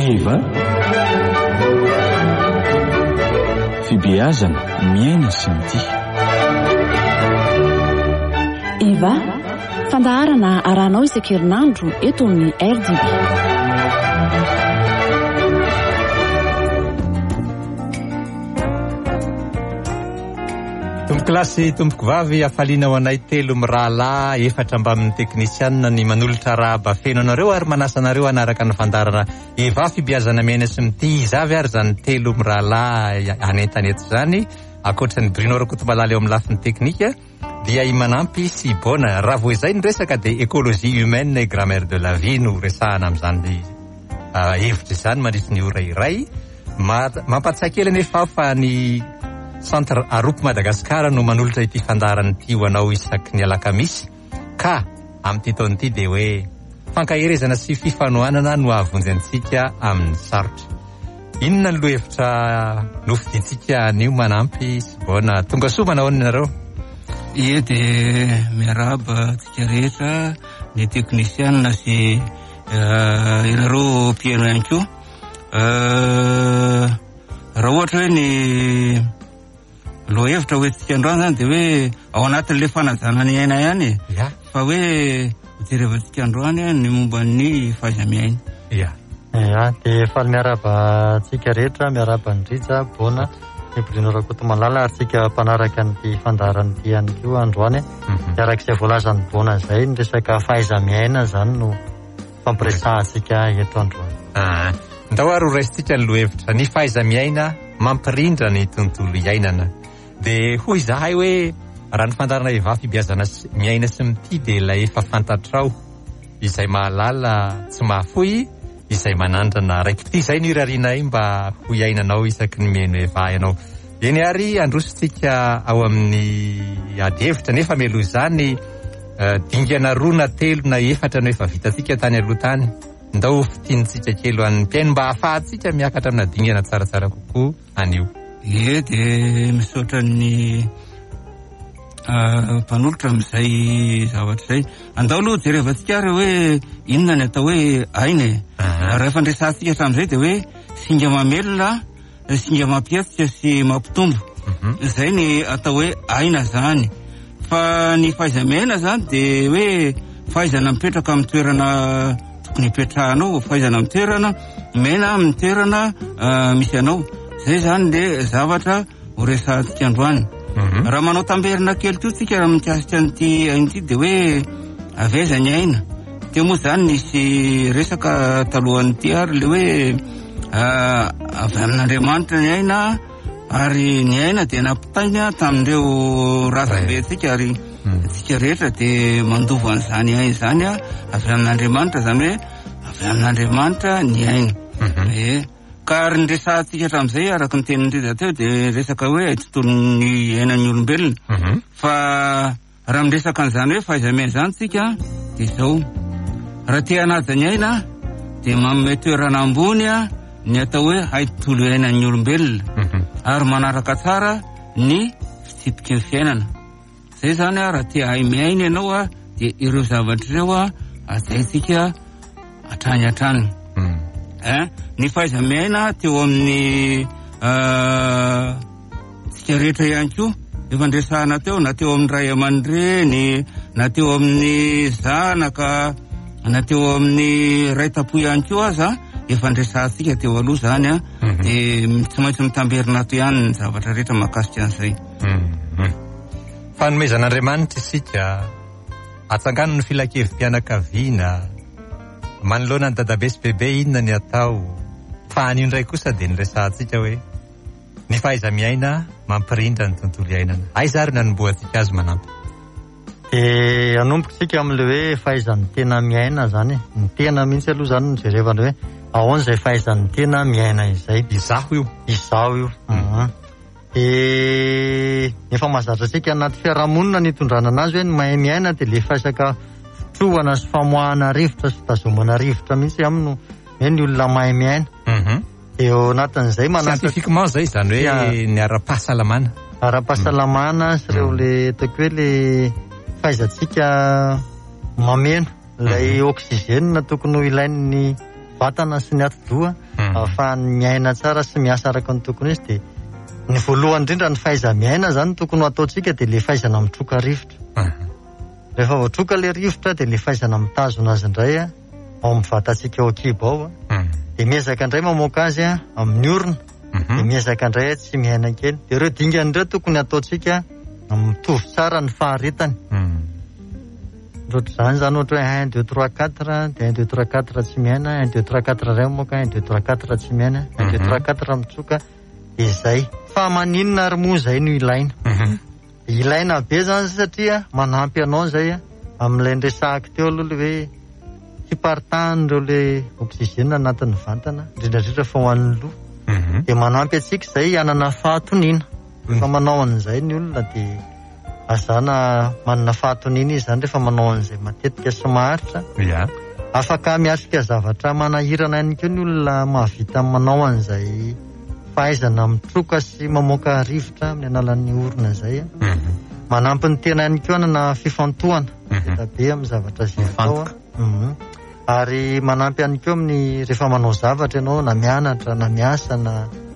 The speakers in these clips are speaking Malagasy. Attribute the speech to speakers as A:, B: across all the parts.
A: Eva fibeazana miaina sy mity.
B: Eva fandaharana aranao isan-kerinandro eto amin'ny RDB.
C: Klasy tompoko vavy afaliana ho anay telo mirahalahy efatra mba amin'ny teknisianina ny manolotra raha bafeno anareo ary manasa anareo anaraka ny fandarana Eva fibeazana miaina sy mity zavy ary zany telo mirahalahy anentanety zany akoatra ny Bruno Rakotomalaly eo amin'ny lafiny teknika dia i manampy sy bona raha vo izay ny resaka dia écologie humaine et grammaire de la vie no resahana amin'izany hevitra izany mandritsy ny ora iray mampatsiahy kely nefa fa ny Centre Aropo Madagasikara no manolotra ity fandarana ity ho anao isaky ny alakamisy ka amin'ity taona ity dia hoe fankahirezana sy fifanohanana no avonjy-antsika amin'ny sarotra. Inona ny lohevitra nofidintsika anio manampy sy bona tonga soa manao nareo?
D: Ie dia miarahaba tsika rehetra ny teknisianina sy ireo mpieno ihany koa. Raha ohatra hoe ny lohevitra hoentsika androany zany dia hoe ao anatin'ilay fanajana ny aina ihany fa hoe mijerevantsika androany ny momba ny fahaiza-miaina.
E: Dia faly miaraba tsika rehetra miaraba ndrija bona ny Bruno Rakotomalaly ary tsika mpanaraka nyity fandarana ity ihany koa androany arak'izay voalazany bona izay ny resaka fahaiza-miaina zany no fampiresahantsika eto androany.
C: Ndao ary ho raisitsika ny lohevitra ny fahaiza-miaina mampirindra ny tontolo iainana. Dia hoy izahay hoe raha ny fandarana Eva fibeazana miaina sy mity dia ilay efa fantatrao izay mahalala tsy mahafoy izay manandrana raikity izay no irarianay mba ho iainanao isaky ny miaino Eva ianao. Eny ary andrositsika ao amin'ny adihevitra nefa melo izany dingana roa na telo na efatra no efa vitatsika tany aloha tany. Ndao fitiantsika kely an'ny mpiaino mba hahafahantsika miakatra amina dingana tsaratsara kokoa anio.
D: Ie dia misaotra ny mpanolotra amin'izay zavatra izay. Andao aloha jerevantsika ary hoe inona ny atao hoe aina. Rehefa ndresantsika hatramin'izay dia hoe singa mamelona, singa mampiatsika sy mampitombo. Izay ny atao hoe aina zany. Fa ny fahaiza-miaina zany dia hoe fahaizana mipetraka amin'ny toerana tokony hipetrahanao, fahaizana amin'ny toerana mena amin'ny toerana misy anao. Izay zany dia zavatra ho resantsika androany. Raha manao tamberina kely koa tsika raha mikasika an'ity aina dia hoe aveza ny aina. Dia moa zany nisy resaka talohan'ity ary le hoe avy amin'Andriamanitra ny aina ary ny aina dia nampitaina tamin'ireo razam-bentsika ary tsika rehetra dia mandova an'izany aina izany avy amin'Andriamanitra zany hoe avy amin'Andriamanitra ny aina. Ka ary ny resantsika hatramin'izay araka ny tenin'ireza teo dia resaka hoe tontolon'ny ainan'ny olombelona. Fa raha miresaka an'izany hoe fahaiza-miaina zany tsika dia izao. Raha tia hanaja ny aina dia manome toerana ambony ny atao hoe hay tontolo iainan'ny olombelona ary manaraka tsara ny fitsipika ny fiainana. Izay zany raha tia hay miaina ianao dia ireo zavatra ireo azaitsika hatrany. Ny fahaiza-miaina teo amin'ny tsika rehetra ihany koa efa ndresahana teo na teo amin'ny ray aman-dreny na teo amin'ny zanaka na teo amin'ny ray tapo ihany koa aza efa ndresahantsika teo aloha zany dia tsy maintsy mitamberina ato ihany ny zavatra rehetra mahakasika an'izay.
C: Fanomezan'Andriamanitra isika atsangano ny filan-kevim-pianakaviana manoloana ny dadabe sy bebe inona ny atao fa anio indray kosa dia nyresantsika hoe ny fahaiza-miaina mampirindra ny tontolo iainana. Aiza ary nanomboantsika azy manampy?
E: Dia anomboka tsika amin'ilay hoe fahaizan'ny tena miaina zany. Ny tena mihitsy aloha zany no jerevana hoe ahoana izay fahaizan'ny tena miaina izay.
C: Izaho io.
E: Dia efa mahazatra tsika anaty fiarahamonina ny hitondrana anazy hoe ny mahay miaina dia le faisaka fitrohana sy famoahana rivotra sy fitazomana rivotra mihitsy aminy hoe ny olona mahay miaina. Dia eo anatin'izay
C: scientifiquement zay zany hoe ny ara-pahasalamana.
E: Ara-pahasalamana sy ireo le ataoko hoe le fahaizantsika mameno ilay oxygène tokony ho ilain'ny vatana sy ny ati-doha ahafahany miaina tsara sy miasa araka ny tokony izy dia ny voalohany indrindra ny fahaiza miaina zany tokony ataontsika dia le fahaizana mitroka rivotra. Rehefa voatroka le rivotra dia le fahaizana mitazona azy indray ao amin'ny vatantsika ao an-kibo ao dia miezaka indray mamoaka azy amin'ny orona dia miezaka indray tsy miaina kely dia ireo dingany ireo tokony ataontsika mitovy tsara ny faharetany. Ohatr'izany zany ohatra hoe 1 2 3 4 dia 1 2 3 4 tsy miaina 1 2 3 4 iray mamoaka 1 2 3 4 tsy miaina 1 2 3 4 mitsoka dia izay. Fa maninona ary moa izay no ilaina. Ilaina be zany satria manampy anao zay amin'ilay ndresahako teo aloha le hoe fiparitahan'ireo le oksizena anatin'ny vatana indrindrandrindra fa ho an'ny loha dia manampy antsika izay hanana fahatoniana. Rehefa manao an'izay ny olona dia azana manana fahatoniana izy zany rehefa manao an'izay matetika sy maharitra. Afaka miatrika zavatra manahirana ihany koa ny olona mahavita manao an'izay fahaizana mitroka sy mamoaka rivotra amin'ny alalan'ny orona izay. Manampy ny tena ihany koa hanana fifantohana be amin'ny zavatra izay atao. Ary manampy ihany koa amin'ny rehefa manao zavatra ianao na mianatra na miasa na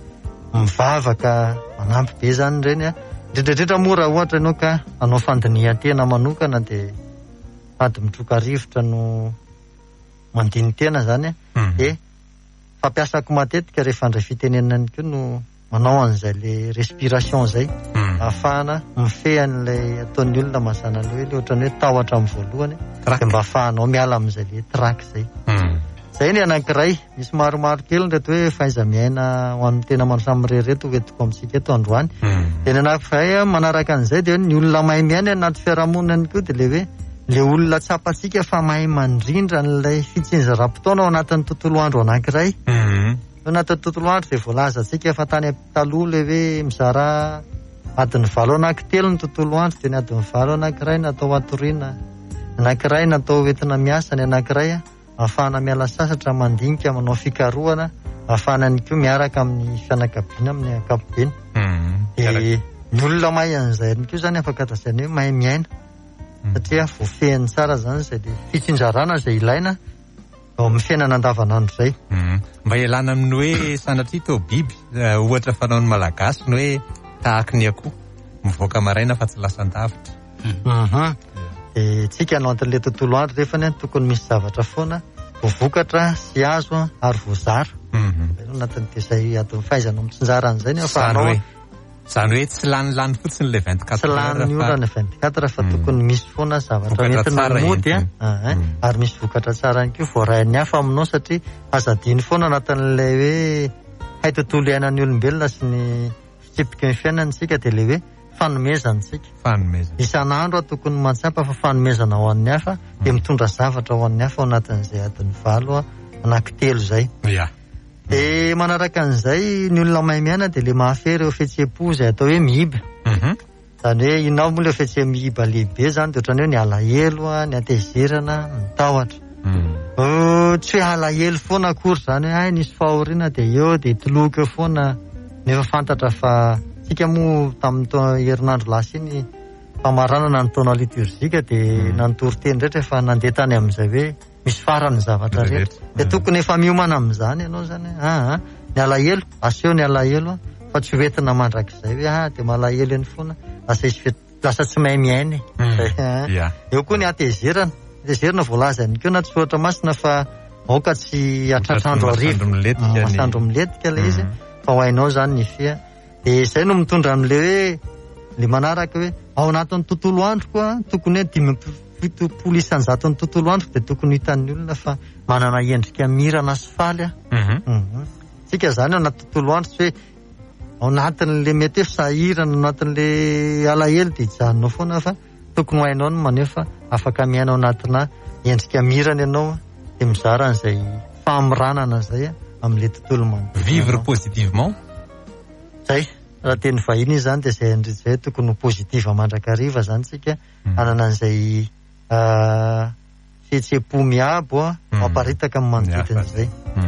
E: mivavaka manampy be zany ireny indrindrandrindra moa raha ohatra ianao ka anao fandinihan-tena manokana dia sady mitroka rivotra no mandini-tena zany dia fampiasako matetika rehefa andray fitenenana ihany koa no manao an'izay le respiration zay ahafahana mifehan'ilay ataon'ny olona mazana le hoe le ohatrany hoe tahotra amin'ny voalohany dia mba ahafahanao miala amin'izay le trak zay. Zay ny anankiray misy maromaro kely reto hoe fahaiza miaina ho an'ny tena samy reto hoentiko amintsika eto androany. Dia ny anankiray manaraka an'izay dia ny olona mahay miaina anaty fiarahamonina ihany koa dia le hoe le olona tsapantsika fa mahay mandrindra n'ilay fitsinja ra-potoana ao anatin'ny tontolo andro anankiray. Anatin'ny tontolo andro dia voalaza antsika fa tany taloha le hoe mizara adiny 7 anankitelo ny tontolo andro dia ny adiny 7 anankiray natao atoriana, anankiray natao entina miasa, ny anankiray ahafahana miala sasatra mandinika manao fikarohana ahafahana ny koa miaraka amin'ny fianakaviana amin'ny ankapobeny. Dia ny olona mahay an'izay ny koa zany afaka tasaina hoe mahay miaina satria voafehany tsara zany izay dia fitsinjarana izay ilaina ao amin'ny fiainana andavanandro zay.
C: Mba ialana amin'ny hoe sanatria tao biby ohatra fanaon'ny malagasy ny hoe tahaka ny akoho mivoaka maraina fa tsy lasan-davitra. Tsika anao an'ilay tontolo andro rehefa tokony misy zavatra foana vovokatra sy azo ary voazara anatin'izay adiny fahaizana mitsinjara an'izay ny afahanao. Zany hoe tsy lanilany fotsiny le 24
E: tsy lany orana 24 fa tokony misy foana zavatra entina mody ary misy vokatra tsara ihany koa voarahin'ny hafa aminao satria azadiny foana anatin'ilay hoe hay tontolo iainan'ny olombelona sy ny fitsipika ny fiainantsika dia le hoe fanomezantsika. Isan'andro tokony mantsapa fa fanomezana ho an'ny hafa dia mitondra zavatra ho an'ny hafa ao anatin'izay adiny 7 anankitelo zay. Dia manaraka an'izay ny olona mahay miaina dia le mahafehy ireo fihetseham-po izay atao hoe mihiba. Zany hoe inao moa le fihetseham-mihiba lehibe zany dia ohatrany hoe ny alahelo, ny atezerana, ny tahotra. Tsy hoe alahelo foana akory zany hoe nisy fahoriana dia eo dia toloka eo foana nefa fantatra fa tsika moa tamin'ny herinandro lasa iny famaranana ny taona liturjika dia nanotory teny rehetra fa nandeha tany amin'izay hoe misy farany zavatra rehetra dia tokony efa miomana amin'izany ianao zany ny alahelo aseho ny alahelo fa tsy hoentina mandrakizay hoe dia malahelo eny foana lasa tsy mahay miaina. Eo koa ny atezerana voalaza ihany koa na tsy ohatra masina fa aoka tsy atratrandro arivo masandro miletika ilay izy fa ho hainao zany ny fia. Dia izay no mitondra amin'le hoe le manaraka hoe ao anatin'ny tontolo andro koa tokony hoe 7 isanjaton'ny tontolo andro dia tokony hitan'ny olona fa manana endrika mirana sy faly. Tsika zany ao anaty tontolo andro tsy hoe ao anatin'le mety hoe fisahirana ao anatin'le alahelo dia hijanonao foana fa tokony ho hainao no maneho fa afaka miaina ao anatina endrika mirana ianao dia mizara an'izay famoranana zay amin'le tontolo manodidina.
C: Vivre positivement.
E: Zay raha teny vahiny izy zany dia izay andrizay tokony pozitiva mandrakariva zany tsika anana an'izay fihetseham-po miabo mamparitaka amin'ny manodidina izay.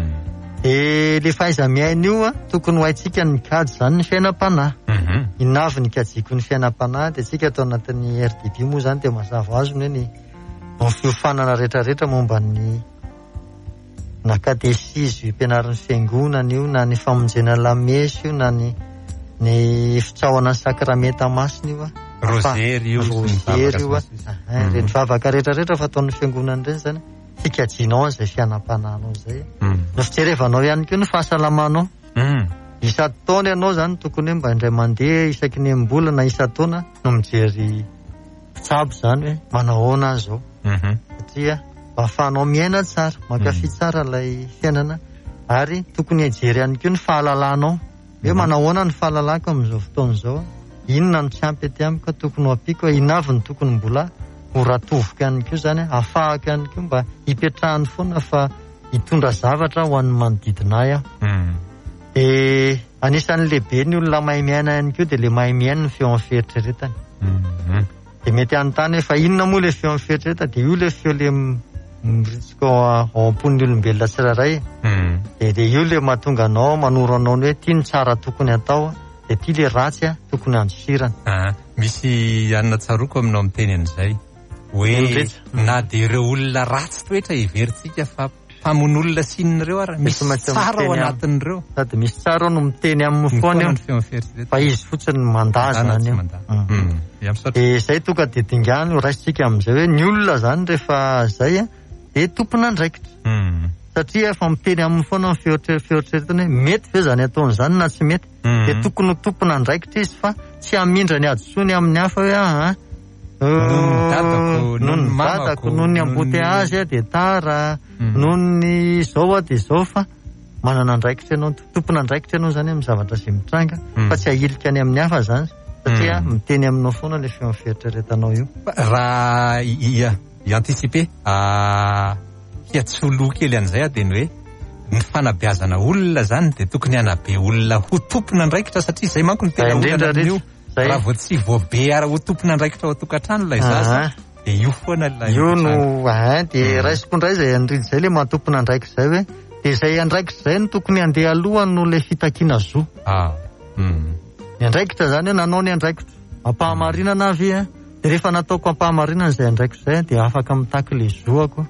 E: Le fahaiza miaina io tokony ho haintsika ny mikajy zany ny fiainam-panahy. Inavy ny kajiko ny fiainam-panahy dia tsika atao anatin'ny RDB moa zany dia mazava azo hoe ny fiofanana rehetrarehetra momba ny na katesizy mpianarin'ny fiangonana io, na ny famonjena lamesy io, na ny fitsahoana sakramenta masina io
C: rozery io
E: reny vavaka rehetrarehetra fataon'ny fiangonana reny zany fikajianao zay fianam-pananao zay no fijerevanao ihany koa ny fahasalamanao. Isa-taona ianao zany tokony hoe mba indray mandeha isaky ny mbola na isa-taona no mijery fitsabo zany hoe manahoana azy zao satria mba ahafahanao miaina tsara, mankafy tsara ilay fiainana, ary tokony hijery ihany koa ny fahalalanao hoe manahoana ny fahalalako amin'izao fotoana izao, inona no tsy ampy aty amiko tokony ho ampiko, inona avy ny tokony mbola ho ratovoka ihany koa zany, ahafahako ihany koa mba hipetrahany foana fa hitondra zavatra ho an'ny manodidina ahy aho. Anisan'ny lehibe ny olona mahay miaina ihany koa dia le mahay miaina ny feo amin'ny fieritreretany. Dia mety anontany fa inona moa le feo amin'ny fieritreretany, dia io le feo le miritsika ao am-pon'ny olombelona tsirairay, dia io le mahatonga anao manoro anao hoe ity ny tsara tokony atao, dia ity le ratsy tokony androsirana.
C: Misy anona tsaroko aminao amin'ny teny an'izay hoe na dia ireo olona ratsy toetra hiverintsika fa mpamon'olona sinon'ireo ary misy tsara ao anatin'ireo,
E: sady misy tsara no miteny amin'ny foana fa izy fotsiny mandazana any eo. Dia izay tonga dia dingano raisitsika amin'izay hoe ny olona zany rehefa zay dia tompona andraikitra, satria efa miteny amin'ny foana ny fieritreretany hoe mety ve zany ataon'izany na tsy mety, dia tokony ho tompona andraikitra izy fa tsy hamindra ny adosony amin'ny hafa hoe noho ny dadako, noho ny amboteazy dia tara, noho ny izao dia izao, fa manana andraikitra ianao, tompona andraikitra ianao zany amin'ny zavatra izay mitranga, fa tsy ahilika any amin'ny hafa zany satria miteny aminao foana le feo fieritreretanao io.
C: Raha i-anticiper hiatsolo kely an'izay dia ny hoe ny fanabeazana olona zany dia tokony hanabe olona ho tompona andraikitra, satria izay manko ny tena olana io raha vao tsy voabe ara ho tompona andraikitra ao an-tokantrano ilay zaza dia io foana ilay
E: io no dia raisiko indray zay andriny zay le mahatompona andraikitra zay hoe dia izay andraikitra zay no tokony handeha aloha no le fitakiana zo. Ny andraikitra zany hoe nanao ny andraikitra ampahamarinana avy dia rehefa nataoko ampahamarinana izay andraikitra zay dia afaka mitaky le zoako.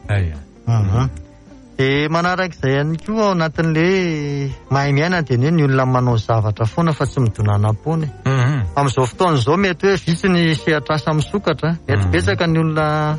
E: Dia manarak'izay ihany koa ao anatin'le mahay miaina dia ny olona manao zavatra foana fa tsy midonana-pony. Amin'izao fotoana izao mety hoe vitsy ny sehatrasa misokatra, mety betsaka ny olona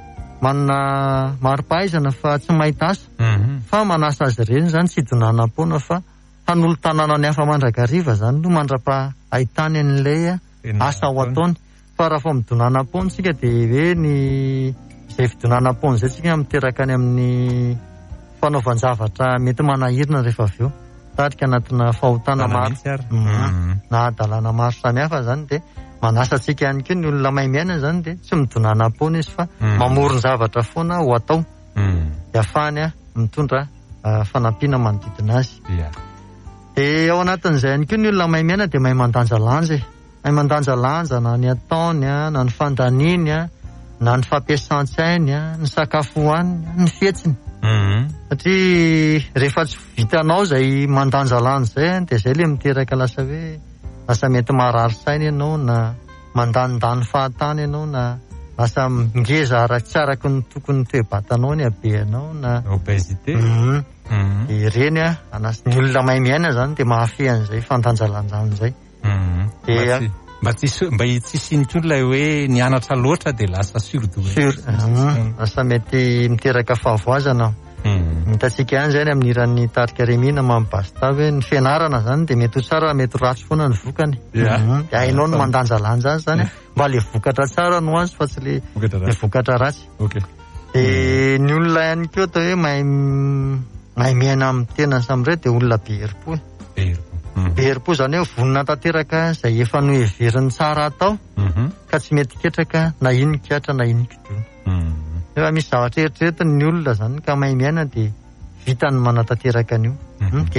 E: manana mari-pahaizana fa tsy mahita asa, fa manasa azy ireny zany tsy donana-pona fa hanolo tanàna ny hafa mandrakariva zany no mandra-pahitany an'ilay asa ao ataony. Fa raha fa midonana-pony tsika dia hoe ny izay fidonana-pony izay tsika miteraka any amin'ny fanaovan-javatra mety manahirina rehefa avy eo, tarika anatina fahotana maro na adalana maro samihafa zany, dia manasa antsika ihany koa ny olona mahay miaina zany dia tsy midonana-pony izy fa mamorony zavatra foana ho atao dia ahafahany mitondra fanampiana manodidina azy. Dia ao anatin'izay ihany koa ny olona mahay miaina dia mahay mandanja lanja, mahay mandanja lanja na ny ataony na ny fandaniny na ny fampiasan-tsainy ny sakafo hohaniny, ny fietsiny. Satria rehefa tsy vitanao zay mandanja lanja zay dia zay le miteraka lasa hoe lasa mety marary saina ianao, na mandanindany fahatany ianao, na lasa ngeza araky tsy araky ny tokony toe-batanao ny habeanao, na
C: obésité.
E: Ireny ny olona mahay miaina zany dia mahafehy an'izay fandanjalanja an'izay.
C: Mba tsy sinitry olona hoe nianatra loatra dia lasa surdoué,
E: lasa mety miteraka fahavoazana. Mitatsika ihany zany amin'ny iran'ny tarika remina mamibasta hoe ny fianarana zany dia mety ho tsara mety ho ratsy foana ny vokany. Dia hainao no mandanjalanja azy zany mba le vokatra tsara no azy fa tsy le vokatra ratsy. Dia ny olona ihany koa atao hoe mahay miaina amin'ny tena samiray dia olona be herim-po. Be herim-po zany hoe vonona tanteraka izay efa noheveriny tsara atao ka tsy mety ketraka na ino kiatra na ino kidono. Efa misy zavatra eritreretiny ny olona zany ka mahay miaina dia vitany manatanteraka an'io. Dia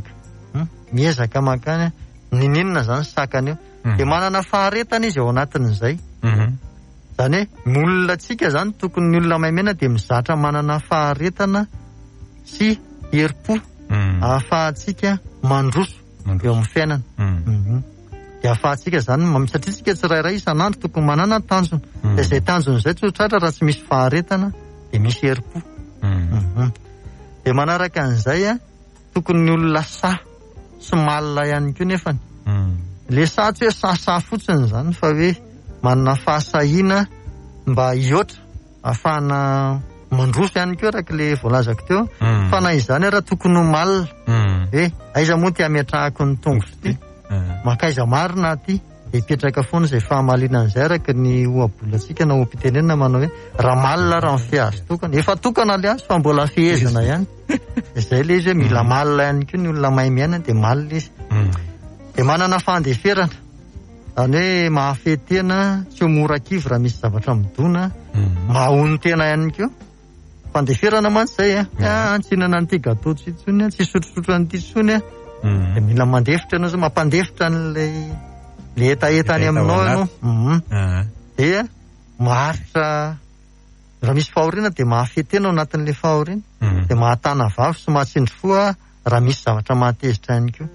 E: miezaka makany ninina zany sakany eo, dia manana faharetana izy ao anatin'izay. Zany hoe olona tsika zany tokony ny olona mahay miaina dia mizatra manana faharetana sy herim-po ahafahantsika mandroso eo amin'ny fiainana. Dia ahafahantsika zany satria tsika tsirairay isan'andro tokony manana tanjona, dia izay tanjona izay tsy ho tratra raha tsy misy faharetana dia misy herim-po. Dia manaraka an'izay tokony ny olona sy malina ihany koa nefany. Le tsy hoe sasa fotsiny zany fa hoe manana fahasahiana mba hihoatra ahafahana mandroso ihany koa araka le voalazako teo. Fa na izany raha tokony ho malina. Aiza moa ty ametrahako ny tongotra ty. Makaiza marina ty. Ipetraka foana izay fahamaliana an'izay araka ny ohabolatsika na ompitenenina manao hoe raha malina raha ny fiazo tokana. Efa tokana le azy fa mbola fihezana ihany. Izay le izy hoe mila malina ihany koa ny olona mahay miaina dia malina izy. Dia manana fandeferana. Zany hoe mahafetena tsy ho mora kivy raha misy zavatra midona. Mahony tena ihany koa. Fandeferana mantsy izay antsinana an'ity gato tsy tsony tsy sotrosotro an'ity tsony dia mila mandefitra ianao zao mampandefitra an'ilay le etaetany aminao ianao. Dia maharitra raha misy fahoriana dia mahafetena ao anatin'ilay fahoriana. Dia mahatana vavy sy mahatsindry fo raha misy zavatra mahatezitra ihany koa.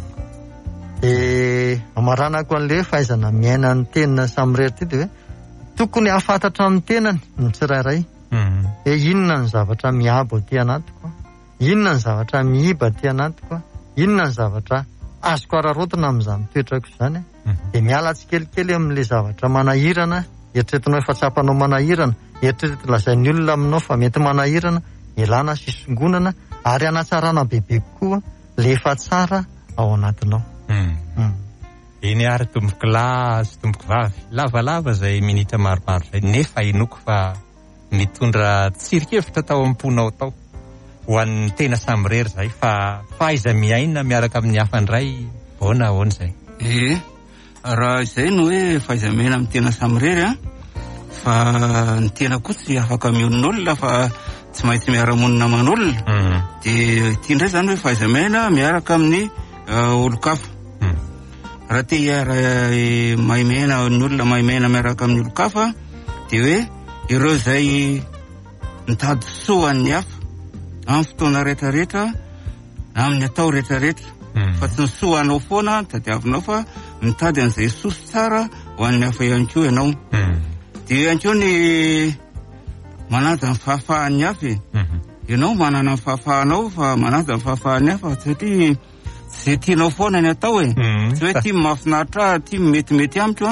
E: Dia amaranako an'ilay fahaizana miaina ny tenina samy rehetra dia hoe tokony hafantatra amin'ny tenany ny tsirairay. Inona ny zavatra miabo aty anatiko, inona ny zavatra miiba aty anatiko, inona ny zavatra azoko ararotina amin'izany toetrako izany. Dia miala tsikelikely amin'ilay zavatra manahirana, eritreretinao efa tsapanao manahirana, eritreretina lazain'ny olona aminao fa mety manahirana, ialana sisongonana ary hanatsarana bebe kokoa le efa tsara ao anatinao.
C: Iny ary tomboko lahy sy tomboko vavy lavalava izay minitra maromaro izay nefa inoko fa mitondra tsirikevitra tao am-ponao tao ho an'ny tena samy rery izay fa fahaiza miaina miaraka amin'ny hafa indray ahoana izay.
D: Raha izay no hoe fahaiza miaina amin'ny tena samy rery fa ny tena koa tsy afaka mionon'olona fa tsy maintsy miara-monina aman'olona. Dia ity indray zany hoe fahaiza miaina miaraka amin'ny olo-kafa. Raha te mahay miaina ny olona mahay miaina miaraka amin'ny olo-kafa dia hoe ireo izay mitady soa ny hafa amin'ny fotoana rehetrarehetra amin'ny atao rehetrarehetra. Fa tsy ny soa anao foana tadiavinao fa mitady an'izay soa sy tsara ho an'ny hafa ihany koa ianao. Dia ihany koa ny manaja ny fahafahan'ny hafa. Ianao manana ny fahafahanao fa manaja ny fahafahan'ny hafa satria izay tianao foana ny atao tsy hoe tia mahafinaritra tia metimety amiko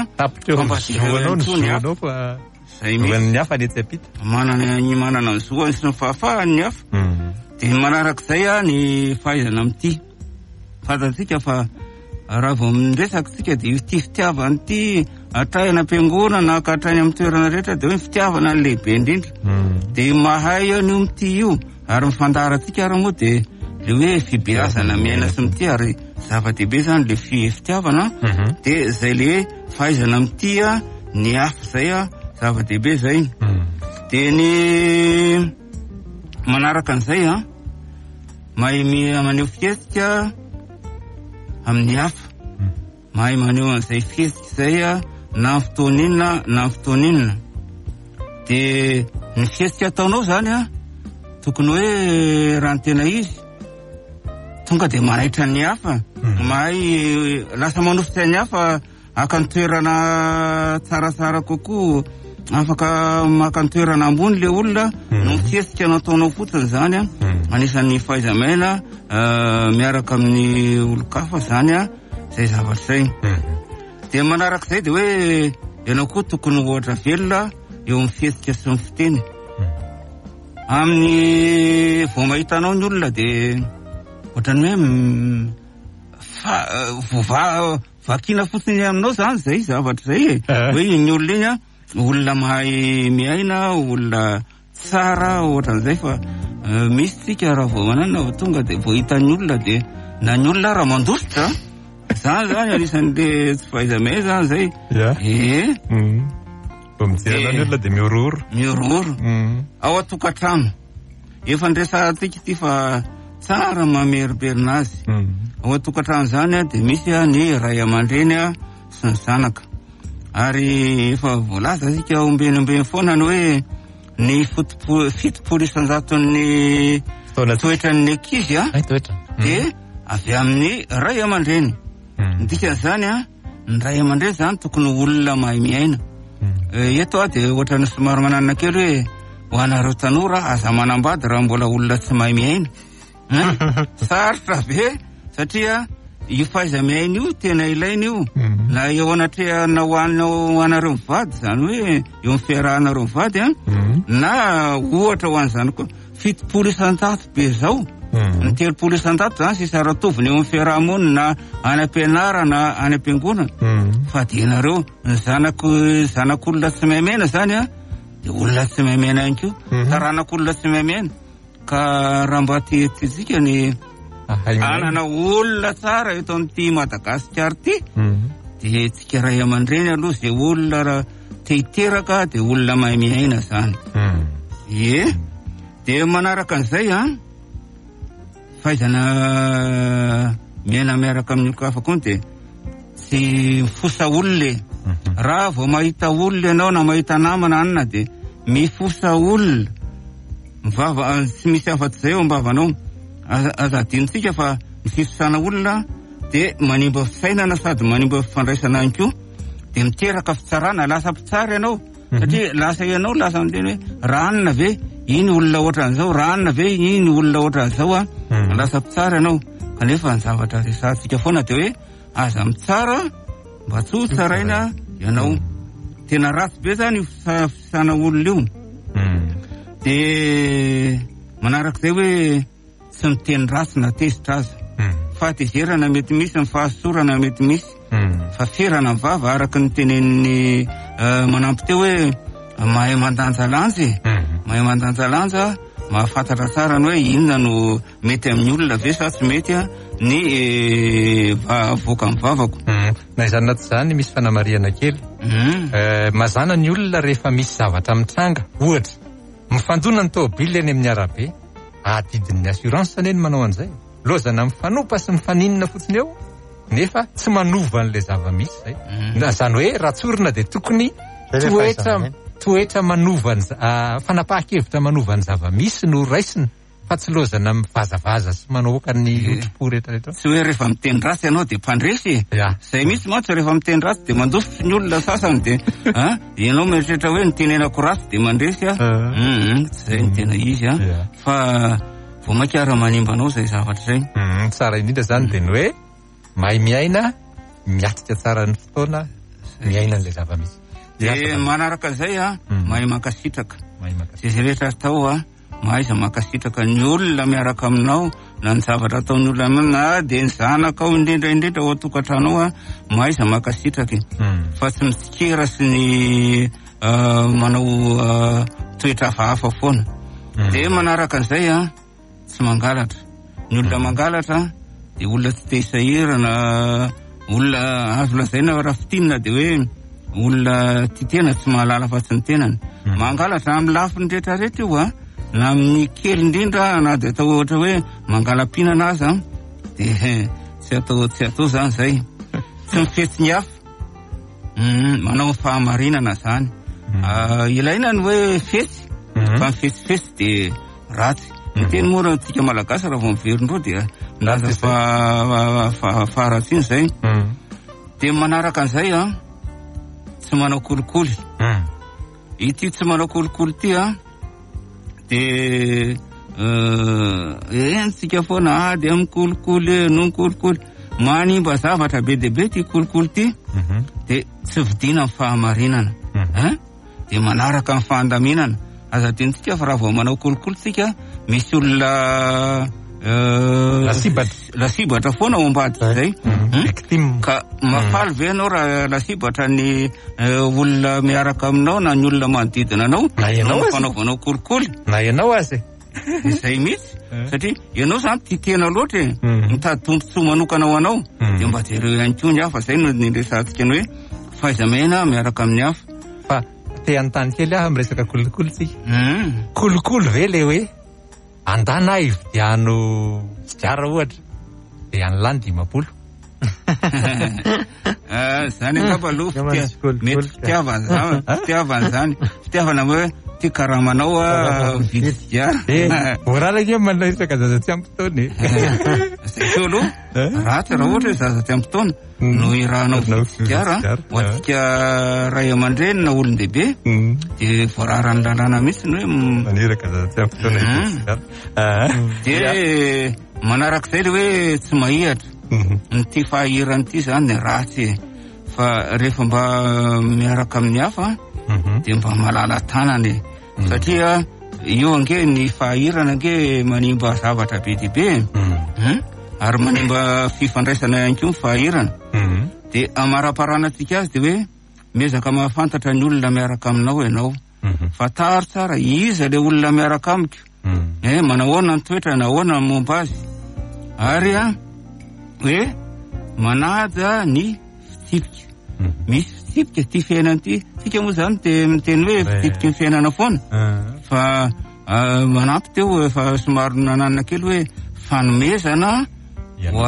C: ny hafa ny tsapita
D: manana ny zoany sy ny fahafahan'ny hafa. Dia manarak'izay ny fahaizana amin'ity fantatsika fa raha vao miresaka tsika dia ity fitiavana ity atrahina am-piangonana na hatrahina amin'ny toerana rehetra dia hoe fitiavana ny lehibe indrindra. Dia mahay eo ny amin'ity io ary mifandarantsika ary moa dia le hoe fibeazana miaina sy mity ary zava-dehibe zany le fitiavana. Dia izay le hoe fahaizana amin'ity ny hafa izay zava-dehibe izay. Dia ny manaraka an'izay mahay maneho fihetsika amin'ny hafa, mahay maneho an'izay fihetsika izay na fotoaninona na fotoaninona. Dia ny fihetsika ataonao zany tokony hoe raha ny tena izy tonga dia manaitra ny hafa, mahay lasa manositra ny hafa aka ny toerana tsaratsara kokoa, afaka maka ny toerana ambony le olona no fihetsika nataonao fotsiny zany anisan'ny fahaiza-maina miaraka amin'ny olo-kafa zany izay zavatra izay. Dia manarak'izay dia hoe ianao koa tokony ohatra velona eo amin'ny fihetsika sy ny fiteny. Amin'ny vao mahitanao ny olona dia ohatrany hoe vakiana fotsiny aminao zany izay zavatra izay hoe ny olona iny olona mahay miaina, olona tsara ohatran'izay. Fa misy tsika raha vao manana tonga dia vao hitan'ny olona dia na ny olona raha mandositra zany anisan'le tsy fahaiza-miaina zany izay.
C: Vao mijerana ny olona dia miororo ao an-tokantrano efa ndresantsika ity fa tsara mameriberina azy. Ao an-tokantrano zany dia misy ny ray aman-dreny sy ny zanaka. Ary efa voalaza tsika ombenombeny foana ny hoe ny fitopolo isan-jaton'ny toetran'ny ankizy dia avy amin'ny ray aman-dreny. Dikan'izany ny ray aman-dreny zany tokony olona mahay miaina. Eto dia ohatrany somary manana kely hoe
D: ho anareo tanora aza manambady raha mbola olona tsy mahay miaina. Sarotra be satria io faiza miaina io tena ilaina io. Na eo anatrehana ho anareo mivady zany hoe eo amin'ny fiarahanareo mivady na ohatra ho an'izany koa 700 be zao. Ny 300 zany sisa ratoviny eo amin'ny fiarahamonina na any ampianarana any ampiangonana. Fa dinareo zanak'olona tsy maimena zany dia olona tsy maimena ihany koa. Taranak'olona tsy maimena. Ka raha mba tiantsika ny anana olona tsara eto amin'ity Madagasikara ity dia tsika ray aman-dreny aloha izay olona raha te-hiteraka dia olona mahay miaina zany. Dia manaraka an'izay fahaizana miaina miaraka amin'ny olon-kafa koa dia tsy mifosa olona. Raha vao mahita olona ianao na mahita namana anina dia mifosa olona. Tsy misy afa-tsy izay eo am-bavanao. Azadintsika fa ny fifosana olona dia manimba fisainana sady manimba fifandraisana ihany koa. Dia miteraka fitsarana, lasa mpitsara ianao. Satria lasa ianao lasa miteny hoe raha anina ve iny olona ohatran'izao, raha anina ve iny olona ohatran'izao lasa mpitsara ianao. Kanefa ny zavatra resantsika foana dia hoe aza mitsara mba tsy ho tsaraina ianao. Tena ratsy be zany fifosana olona io. Dia manarak'izay hoe tsy miteny ratsy na tezitra aza. Fahatezerana mety misy, ny fahasorana mety misy. Fa ferana ny vava araka ny tenen'ny manampy teo hoe mahay mandanja lanja. Mahay mandanja lanja, mahafantatra tsara ny hoe inona no mety amin'ny olona ve sa tsy mety ny voaka amin'ny vavako.
C: Na izany naty izany misy fanamariana kely. Mazana ny olona rehefa misy zavatra mitranga. Ohatra, mifandona ny tôbily eny amin'ny arabe, adidin'ny assurance eny manao an'izay. Lozana mifanopa sy mifaninina fotsiny eo, nefa tsy manova an'ilay zava-misy zay. Zany hoe raha tsorina dia tokony toetra manova fanapahan-kevitra manova ny zava-misy no raisina, fa tsy lozana mivazavaza sy manaoka ny otrpo rehetrarehetra.
D: Tsy hoe rehefa miteny ratsy ianao dia mpandresy. Zay misy mantsy rehefa miteny ratsy dia mandosotry ny olona sasany dia ianao mieritreritra hoe nitenenako ratsy dia mandresy. Zay ny tena izy fa vao mankara manimba anao zay zavatra zay.
C: Tsara indrindra zany dia ny hoe mahay miaina, miatrika tsara ny fotoana, miaina n'ilay zava-misy.
D: Dia manaraka izay mahay mankasitraka. Zay rehetra atao mahaiza mankasitraka ny olona miaraka aminao na ny zavatra ataon'ny olona aminao dia ny zanakao indrindra ao an-tokantranao mahaiza mankasitraka. Fa tsy mitsikera sy ny manao toetra hafahafa foana. Dia manaraka an'izay tsy mangalatra. Ny olona mangalatra dia olona tsy te hisahirana, olona azo lazaina raha fitinina dia hoe olona titena tsy mahalala fa tsy ny tenany. Mangalatra amin'ny lafiny rehetrarehetra io na amin'ny kely indrindra na dia atao ohatra hoe mangalam-pinana aza dia tsy atao zany zay. Tsy mifetsy ny hafa, manao fahamarinana zany. Ilaina ny hoe fetsy, fa mifetsifetsy dia ratsy. Ny teny moa raha tsika malagasy raha vao miverindreo dia laza fa ratsy iny zay. Dia manaraka an'izay tsy manao kolikoly. Ity tsy manao kolikoly ity dia tsika foana dia mikolikoly no mikolikoly manimba zavatra be dia be ty kolikoly ty dia tsy vidina amin'ny fahamarinana. Dia manaraka amin'ny fahandaminana. Aza dintsika fa raha vao manao kolikoly tsika misy olona lasibatra foana ao ambady zay. Ka mafaly ve anao raha lasibatra ny olona miaraka aminao na ny olona manodidina anao fanaovanao kolikoly
C: na ianao azy.
D: Izay mitsy satria ianao zany titena loatra mitady tombontsoa manokana ho anao dia mba jereo ihany koa ny hafa. Zay no niresantsika ny hoe fahaiza-miaina miaraka amin'ny hafa.
C: Fa te anontany kely amin'ny resaka kolikoly tsika. Kolikoly ve le hoe andana ividiano sidiara ohatra dia any lany 50.
D: Zany angamba aloha mety fitiavana zany. Fitiavana hoe ty karaha manao vidiara
C: voralaka manao isaka zaza tsy ampy taona
D: io aloha ratsy raha ohatra hoe zaza tsy ampy taona no irahanao vidiara ho atsika ray aman-dreny na olon-dehibe dia voararany lalàna mihitsy hoe
C: maniraka zaza tsy ampy taona
D: dia manarak'izay le hoe tsy mahihatra nyty fahahirany ity zany ratsy fa rehefa mba miaraka amin'ny hafa dia mba malala tanany satria io ange ny fahahirana ange manimba zavatra be dibe ary manimba fifandraisana ihany koa ny fahahirana dia amara-paranantsika azy dia hoe miezaka mahafantatra ny olona miaraka aminao ianao fatary tsara iza le olona miaraka amiko manahoana ny toetra nahoana ny momba azy ary hoe manaja ny fitsipika misy fitsipika ty fiainana ty tsika moa zany dia miteny hoe fitsipika ny fiainana foana fa manampy teo efa somary nananina kely hoe fanomezana ho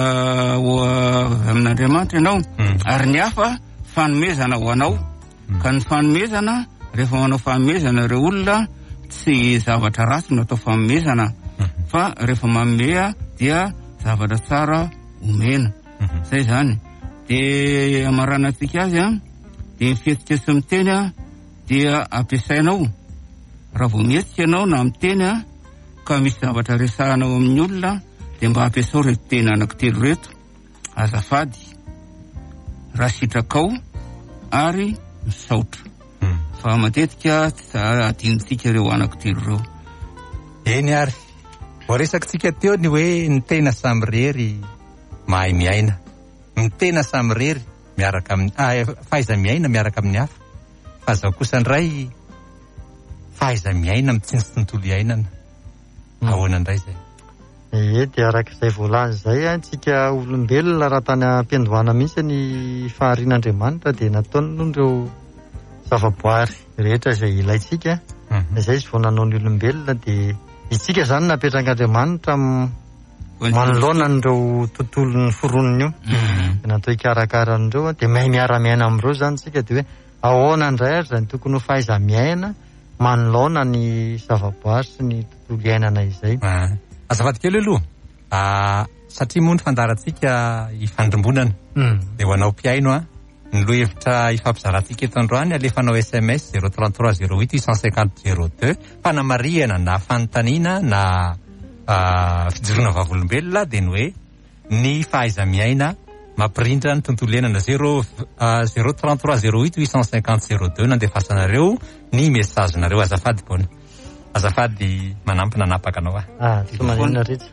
D: amin'Andriamanitra ianao ary ny hafa fanomezana ho anao ka ny fanomezana rehefa manao fanomezana ireo olona tsy zavatra ratsy no atao fanomezana fa rehefa manome dia zavatra tsara omena zay zany dia amaranantsika azy dia mifetsika sy miteny dia ampiasainao raha vao mihetsika ianao na miteny ka misy zavatra resahanao amin'ny olona dia mba ampiasao reto teny anankitelo reto azafady raha sitrakao ary misaotra fa matetika tsy adinontsika ireo anankitelo ireo
C: eny ary voaresaka tsika teo ny hoe ny tena samy rery mahay miaina ny tena samy rery miaraka amin'ny fahaiza miaina miaraka amin'ny hafa fa zao kosa ndray fahaiza miaina mitsindry tontolo iainana ahoana indray zay
E: dia arak'izay voalaza zay tsika olombelona raha tany ampiandohana mihitsy ny faharian'Andriamanitra dia nataony ireo zavaboary rehetra izay ilaitsika izay sy vao nanao ny olombelona dia itsika zany napetrak'Andriamanitra manoloana n'ireo tontolon'ny foroniny io dia natao hikarakara an'ireo dia mahay miara-miaina amin'ireo zany tsika dia hoe ahoana indray ary zany tokony ho fahaiza miaina manoloana ny zavaboary sy ny tontolo iainana izay
C: azafady kely aloha satria moa ny fandarantsika hifandrimbonana dia ho anao mpiaino ny loha hevitra ifampizarantsika eto androany alefanao SMS 033 08 850 02 fanamariana na fanontaniana na fijoroana vavolombelona dia ny hoe ny fahaiza miaina mampirindra ny tontolo iainana 033 08 850 02 nandefasanareo ny mesazenareo azafady bona azafady manampy nanapaka anao
E: tsy manina ritsy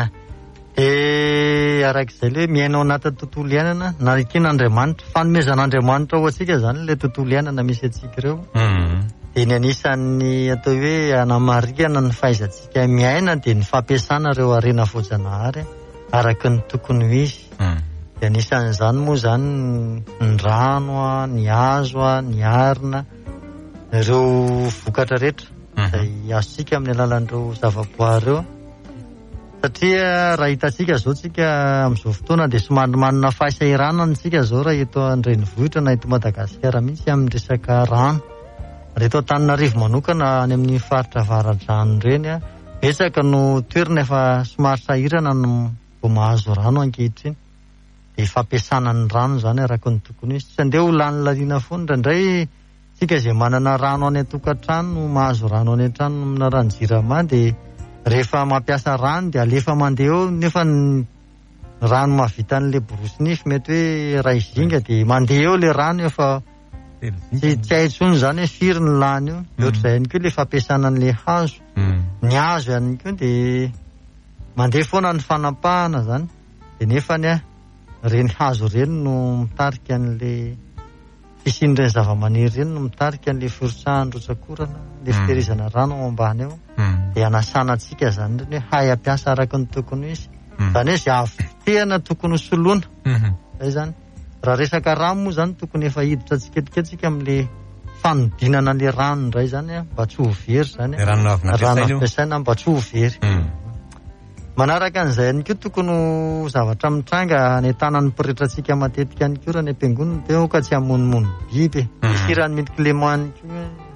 E: arak'izay le miainao anatin'ny tontolo iainana na iken'Andriamanitra fanomezan'Andriamanitra ho atsika zany le tontolo iainana misy atsika ireo dia ny anisan'ny atao hoe anamariana ny fahaizantsika miaina dia ny fampiasana ireo harena voajanahary araka ny tokony ho izy dia anisan'izany moa zany ny rano ny hazo ny arina ireo vokatra rehetra izay azontsika amin'ny alalan'ireo zavaboary ireo satria raha hitantsika zao tsika amin'izao fotoana dia somary manana fahasahiranana tsika zao raha eto an-drenivohitra na eto Madagasikara mihitsy amin'ny resaka rano reto Antananarivo manokana any amin'ny faritra avaradrano ireny betsaka no toerana efa somary sahirana no vao mahazo rano ankehitriny dia fampiasana ny rano zany araka ny tokony izy tsy andeha ho lany laliana foana indraindray tsika izay manana rano any an-tokantrano mahazo rano any an-trano amina ranon-jirama dia rehefa mampiasa rano dia alefa mandeha eo nefa ny rano mahavita an'ilay borosy nify mety hoe ray zinga dia mandeha eo ilay rano efa tsy haitsony zany hoe firy ny lany io ohatr'izay ihany koa ilay fampiasana an'ilay hazo ny hazo ihany koa dia mandeha foana ny fanampahana zany dia nefany reny hazo reny no mitarika an'ilay fisin'ireny zavamaniry reny no mitarika an'ilay firotsahany-drotsakorana ilay fitehirizana rano ao ambany eo dia anasana antsika zany reny hoe hay ampiasa araka ny tokony izy zany hoe izay avitehana tokony soloana zay zany raha resaka rano moa zany tokony efa hiditra tsiketiketsika amin'ilay fanodinana an'ilay rano indray zany mba tsy ho very zany rano ampiasaina mba tsy ho very manaraka an'izay ihany koa tokony ho zavatra mitranga ny tanan'ny mpirehetratsika matetika ihany koa raha ny ampiangonana dia ka tsy hamonomono biby misy raha ny mety clément ihany koa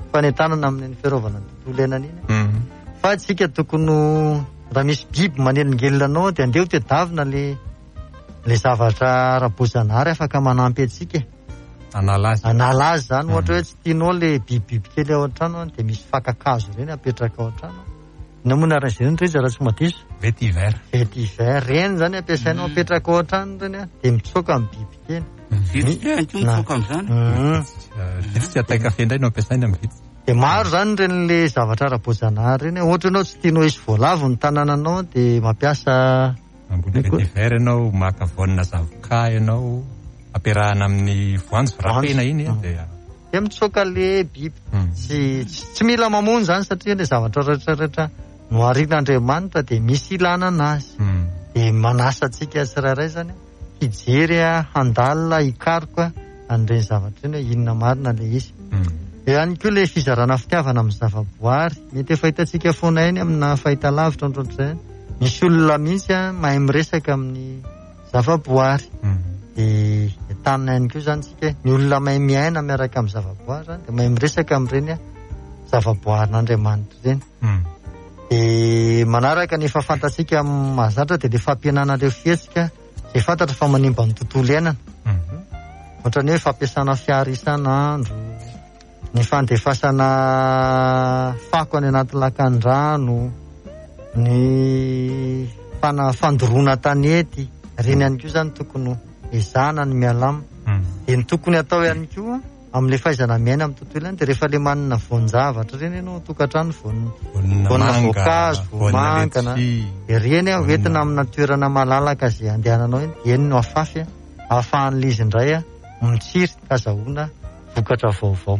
E: fanentanana amin'ny fiarovana ny tontolo iainana iny. Fa tsika tokony raha misy biby manelingelina anao dia andeha tedavina le zavatra ara-boajanahary afaka manampy antsika. Anala azy zany ohatra hoe tsy tianao le bibibiby kely ao an-trano dia misy fakakazo ireny apetraka ao an-trano. Namoana aran'izany ndreza raha tsy madiso.
C: Vetiver
E: reny zany ampiasainao apetraka ao an-trano reny dia mitsoka amin'ny biby kely.
D: Mitsoka amin'izany.
C: Vitsy atay kafe indray no ampiasaina amin'ny vitsy.
E: Dia maro zany reny le zavatra ara-boajanahary reny. Ohatra ianao tsy tianao hisy voalavo ny tanànanao dia mampiasa
C: ambony vetiver ianao, maka voanina zavoka ianao, ampiarahana amin'ny voanjo rapena iny
E: dia mitsoka le biby. Tsy mila mamony zany satria le zavatra rehetrarehetra no arian'Andriamanitra dia misy ilana anazy. Dia manasa antsika tsirairay zany hijery handalina hikaroka an'ireny zavatra iny hoe inona marina le izy. Ihany koa le fizarana fitiavana amin'ny zavaboary mety efa hitantsika foana iny amina fahitalavitra ohatr'izay. Misy olona mihitsy mahay miresaka amin'ny zavaboary. Dia tanina ihany koa zany tsika ny olona mahay miaina miaraka amin'ny zavaboary zany dia mahay miresaka amin'ireny zavaboarin'Andriamanitra ireny. Dia manaraka ny efa fantatsika mahazatra dia le fampihenana le fihetsika izay fantatra fa manimba ny tontolo iainana. Ohatra ny hoe fampiasana fiara isan'andro, ny fandefasana fako any anaty lakan-drano, ny fandoroana tanety, ireny ihany koa zany tokony ezahana ny mialama. Dia ny tokony atao ihany koa amin'ile fahaizana miaina amin'ny tontolo iainana dia rehefa le manana voan-javatra ireny ianao tokantrano voanina voankazo, voamangana, dia ireny hoentina amina toerana malalaka izay andehananao iny dia eny no afafy ahafahan'ilay izy indray mitsiry azahoana vokatra vaovao.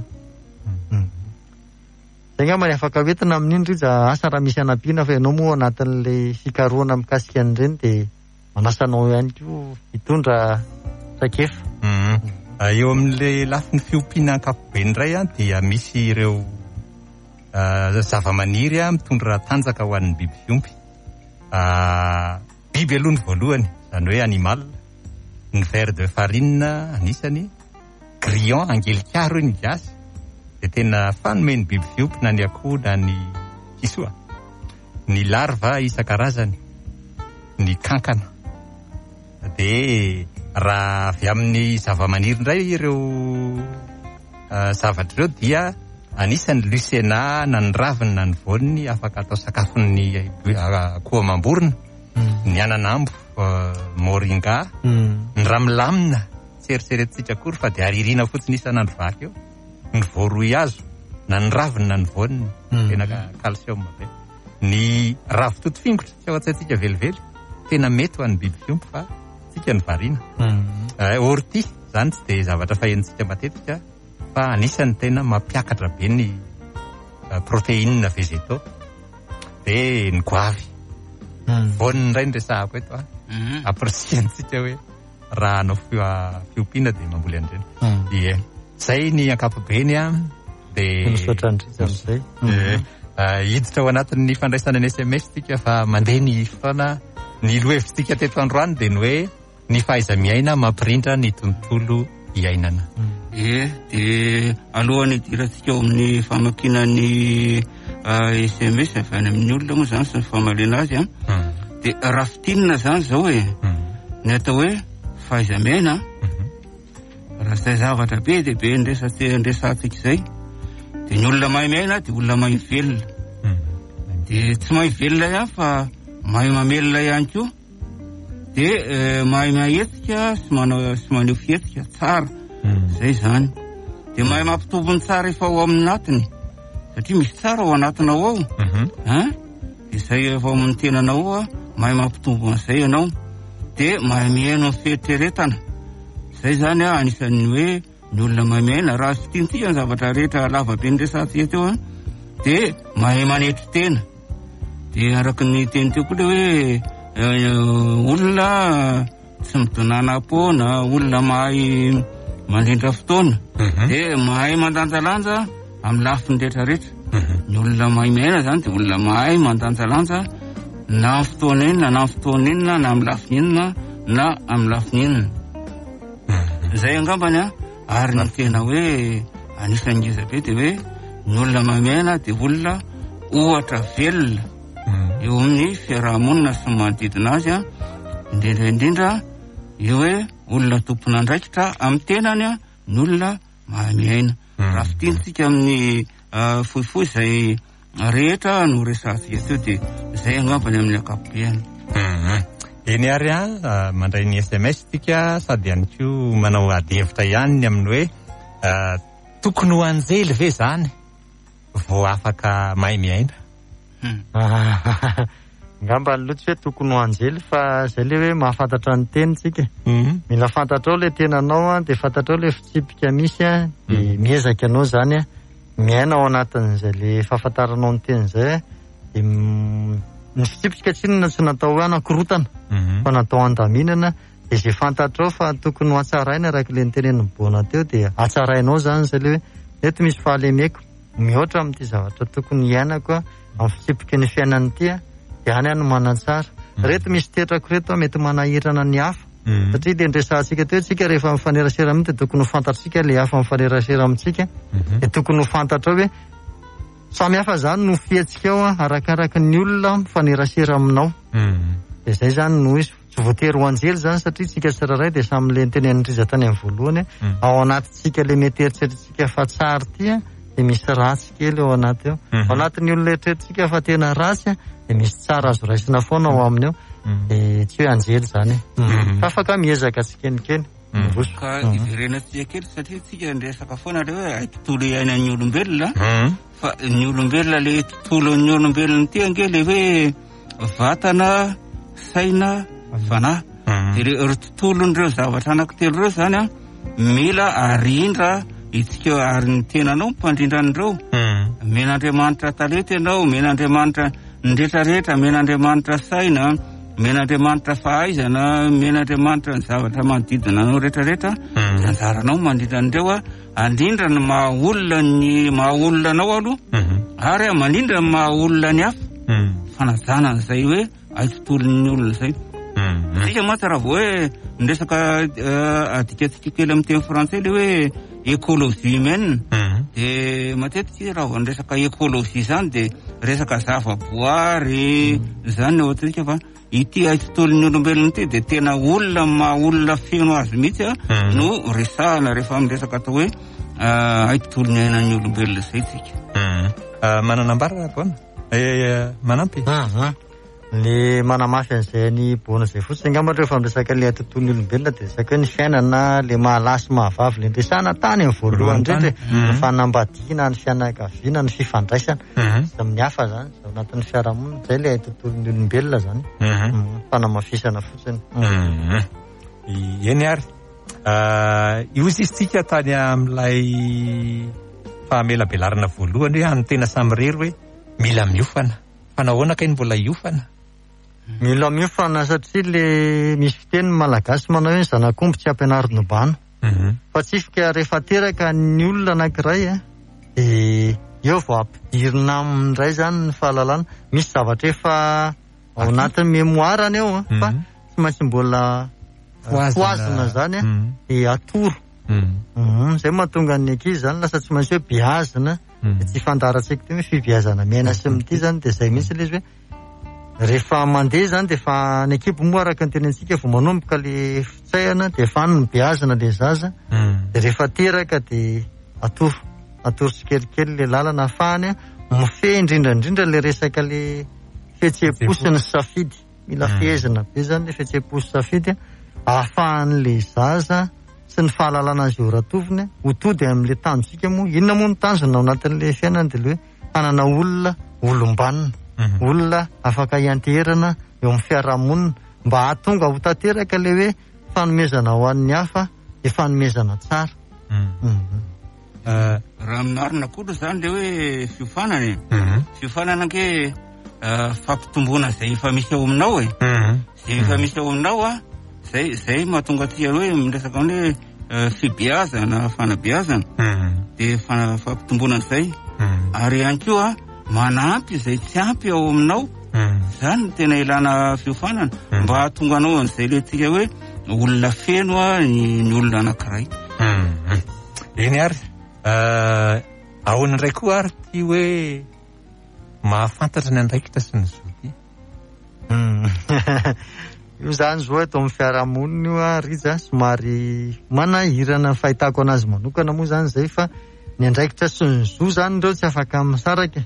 E: Izay ngamba ny afaka hoentina amin'iny riza asa raha misy anampiana fa ianao moa anatin'ilay fikarohana mikasika an'ireny dia manasanao ihany koa hitondra sakefa.
C: Eo amin'ilay lafin'ny fiompiana ankapobeny indray dia misy ireo zavamaniry mitondra tanjaka ho an'ny biby fiompy. Biby aloha ny voalohany, izany hoe animal, ny ver de farine anisany, grillon, angelikaro iny gasy, dia tena fanomeny biby fiompy na ny akoho na ny kisoa. Ny larva isan-karazany, ny kankana. Dia raha avy amin'ny zavamaniry indray ireo zavatra ireo dia anisany lucena na ny raviny na ny voaniny afaka atao sakafon'ny akoho amam-borona, ny ananambo, moringa, ny ramilamina tsy eritreretintsika akory fa dia aririna fotsiny isan'andro vaky eo, ny voaroihazo na ny raviny na ny voaniny tena calcium be. Ny ravitoto fingotra tsy ao an-tsaintsika velively tena mety ho an'ny biby fiompy fa tsika ny variana. Orty zany tsy dia zavatra fahentsika matetika fa anisany tena mampiakatra be ny protéine végétaux. Dia ny goavy voaniny indray ny resahako eto apresiantsika hoe raha anao fiompiana dia mamboly an'ireny. Zay ny ankapobeny dia hiditra ao anatin'ny fandraisana ny SMS tika fa mandeha ny fotoana. Ny lohevitsika teto androany dia ny hoe ny fahaiza-miaina mampirindra ny tontolo iainana.
D: Dia alohan'ny hidirantsika ao amin'ny famakiana ny SMS avy any amin'ny olona moa zany sy ny famalena azy dia rafitinina zany zao ny atao hoe fahaiza-miaina raha zay zavatra be dia be ndresantsika izay dia ny olona mahay miaina dia olona mahay velona. Dia tsy mahay velona ihany fa mahay mamelona ihany koa dia mahay mahetsika sy maneho fihetsika tsara. Zay zany. Dia mahay mampitombo ny tsara efa ao amin'ny natiny satria misy tsara ao anatinao ao. Dia izay efa ao amin'ny tenanao mahay mampitombo an'izay ianao. Dia mahay miaino amin'ny fieritreretana. Zay zany anisan'ny hoe ny olona mahay miaina raha sy tiantsika ny zavatra rehetra lavabe ny resantsika teo dia mahay manetry tena. Dia araka ny teny teo koa hoe olona tsy midonana apoana, olona mahay mandrindra fotoana dia mahay mandanjalanja amin'ny lafiny rehetrarehetra. Ny olona mahay miaina zany dia olona mahay mandanjalanja na amin'ny fotoana inona na amin'ny fotoana inona na amin'ny lafiny inona na amin'ny lafiny inona. Zay angambany ary ny tena hoe anisan'ny ngeza be dia hoe ny olona mamena dia olona ohatra velona eo amin'ny fiarahamonina sy manodidina azy a, indrindra eo hoe olona tompona andraikitra amin'ny tenany a, ny olona mahamiaina. Raha fitintsika amin'ny fohifohy izay rehetra no resantsika teo dia izay angambany amin'ny akapobeany.
C: Eny ary mandray ny SMS tika sady ihany koa manao adihevitra ihany amin'ny hoe tokony ho anjely ve zany vao afaka mahay miaina?
E: Ngamba loatra hoe tokony ho anjely fa izay le hoe mahafantatra ny tenitsika. Mila fantatrao le tenanao dia fantatrao le fitsipika misy dia miezaka anao zany miaina ao anatin'izay le fahafantaranao ny teny izay dia ny fitsipika tsinona tsy natao hoe anakorotana fa natao andaminana dia izay fantatrao fa tokony ho hatsaraina araka le nitenen'ny bona teo dia hatsarainao zany izay le hoe eto misy fahalemeko mihoatra amin'ity zavatra tokony hiainako amin'ny fitsipika ny fiainany ity dia any no manan-tsara. Reto misy tetrako reto mety manahirana ny hafa satria dia ndresantsika teo tsika rehefa mifanerasera amin'ity dia tokony ho fantatsika le hafa mifanerasera amintsika dia tokony ho fantatra hoe samy hafa zany no fiatsika ao arakaraka ny olona mifanerasera aminao. Dia izay zany no izy tsy voatery ho anjely zany satria tsika tsirairay dia samyle nitenen'indriza tany amin'ny voalohany ao anatintsika le mety eritreretintsika fa tsara ity dia misy ratsy kely ao anaty ao. Ao anatin'ny olona eritreretintsika fa tena ratsy dia misy tsara azo raisina foana ao aminy ao dia tsy hoe anjely zany fa afaka miezaka tsikenikeny.
D: Ka iverenantsika kely satria tsika ndresaka foana le hoe tontolo iainan'ny olombelona fa ny olombelona le tontolon'ny olombelona ty ange le hoe vatana, saina, fanahy. Dia ry tontolon'ireo zavatra anankitelo ireo zany a mila arindra itsika ary ny tenanao mpandrindran'ireo. Men'Andriamanitra talenta ianao, men'Andriamanitra ny rehetrarehetra, men'Andriamanitra saina, men'Andriamanitra fahaizana, men'Andriamanitra ny zavatra manodidina anao rehetrarehetra. Anjaranao mandrindra an'ireo andrindra ny mahaolona anao aloha ary manindra ny mahaolona ny hafa. Fanajana izay hoe tontolon'ny olona izay. Tsika mantsy raha vao hoe miresaka adikatsika kely amin'ny teny frantsay le hoe écologie humaine dia matetika raha vao miresaka écologie zany dia resaka zavaboary zany ao atsika fa ity tontolon'ny olombelona ity dia tena olona mahaolona feno azy mihitsy no resahana rehefa miresaka atao hoe tontolon'ny ainan'ny olombelona izay tsika.
C: Mananambara bona manampy
E: le manamafy an'izay ny bona izay fotsiny angamba rehefa miresaka le tontolon'ny olombelona dia resaka hoe ny fiainana le mahalasy mahavavy le ndresana tany amin'ny voalohany indrindra ny fanambadiana, ny fianakaviana, ny fifandraisana amin'ny hafa zany ao anatin'ny fiarahamonina izay le tontolon'ny olombelona zany fanamafisana fotsiny.
C: Eny ary iosisitsika tany amin'ilay fahamelabelarana voalohany hoe tena samy rery hoe mila miofana. Fa nahoana kay mbola iofana?
E: Mila miofana satria le misy fiteny malagasy manao hoe zanak'omby tsy ampianarina bano. Fa tsifika rehefa teraka ny olona anankiray dia eo vao ampidirina amin'indray zany ny fahalalana. Misy zavatra efa ao anatin'ny mémoirany ao fa tsy maintsy mbola foazina zany dia atoro. Izay mahatonga ny ankizy zany lasa tsy maintsy hoe biazina. Tsy fantaratsika ty hoe fibiazana miaina sy mity zany dia izay mihitsy le izy hoe rehefa mandeha zany dia efa ny ekipo moa araka ny tenentsika vao manomboka le fitsahana dia efa ny biazina le zaza dia rehefa teraka dia atoro tsikelikely le lalana afahany mifehy indrindrandrindra le resaka le fihetseham-po sy ny safidy. Mila fehezina be zany le fihetseham-po sy safidy ahafahany le zaza sy ny fahalalana azy eo ratoviny ho tody amin'ile tanjika moa. Inona moa ny tanjona ao anatin'le fiainana dia le hoe hanana olona olombanina, olona afaka hianteherana eo amin'ny fiarahamonina mba hahatonga ho tanteraka le hoe fanomezana ho an'ny hafa dia fanomezana tsara.
D: Raha minarina koa zany le hoe fiofanana fiofanana ange fampitomboana izay efa misy ao aminao izay efa misy ao aminao zay mahatonga tia hoe miresaka hoe fibiazana, fanabiazana dia fampitomboana izay ary ihany koa manampy izay tsy ampy ao aminao. Zany no tena ilana fiofanana mba hahatonga anao an'izay le tsika hoe olona feno ny olona anankiray.
C: Eny ary Ahoana indray koa ary ty hoe mahafantatra ny andraikitra sy ny zoty.
E: Io zany zo eto amin'ny fiarahamonina io Rija somary manahirana fahitako anazy manokana moa zany zay fa ny andraikitra sy ny zo zany ireo tsy afaka misaraka.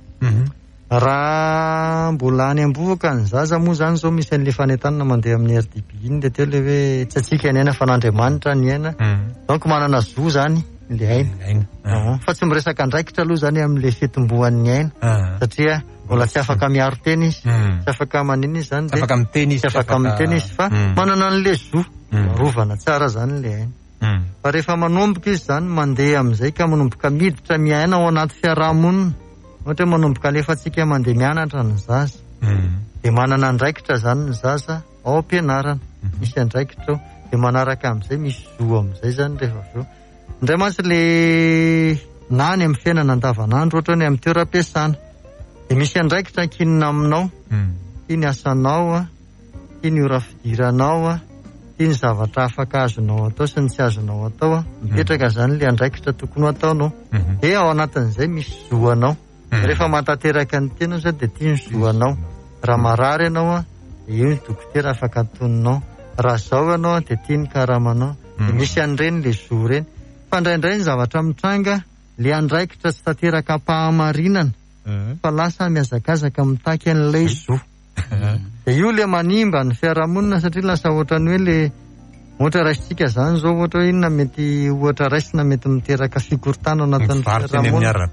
E: Raha mbola any ambovoka ny zaza moa zany zao misy an'le fanentanana mandeha amin'ny RDP iny de teo le hoe tsy atsika ny aina fa n'Andriamanitra ny aina. Donc manana zo zany le aina. Fa tsy miresaka andraikitra aloha zany amin'le fitombohan'ny aina satria mbola tsy afaka miaro teny izy, tsy afaka manina izy zany, tsy afaka miteny izy fa manana an'le zo rovana tsara zany le aina. Fa rehefa manomboka izy zany mandeha amin'izay ka manomboka miditra miaina ao anaty fiarahamonina, ohatra manomboka alefatsika mandeha mianatra ny zaza de manana andraikitra zany ny zaza ao am-pianarana, misy andraikitra de manaraka amin'izay misy zo amin'izay zany rehefa avy eo. Indray mantsy le nany amin'ny fiainana andavanandro ohatra ny amin'ny toeram-piasana de misy andraikitra kinina aminao, iny asanao, iny ora fidiranao, iny zavatra afaka azonao atao sy ny tsy azonao atao, mipetraka zany le andraikitra tokony ataonao. De ao anatin'izay misy zo anao. Rehefa matateraka ny tena zay de tia ny zo anao. Raha marary ianao de io ny dokotera afaka antoninao. Raha zao ianao de tia ny karamanao. De misy an'ireny le zo reny. Fa indraindray ny zavatra mitranga le andraikitra tsy tateraka am-pahamarinana fa lasa miazakazaka mitaky an'ilay zo. De io le manimba ny fiarahamonina satria lasa ohatra ny hoe le ohatra raisitsika zany zao ohatra hoe inona mety ohatra raisina mety miteraka fikorotana anatin'ny fiarahamonina.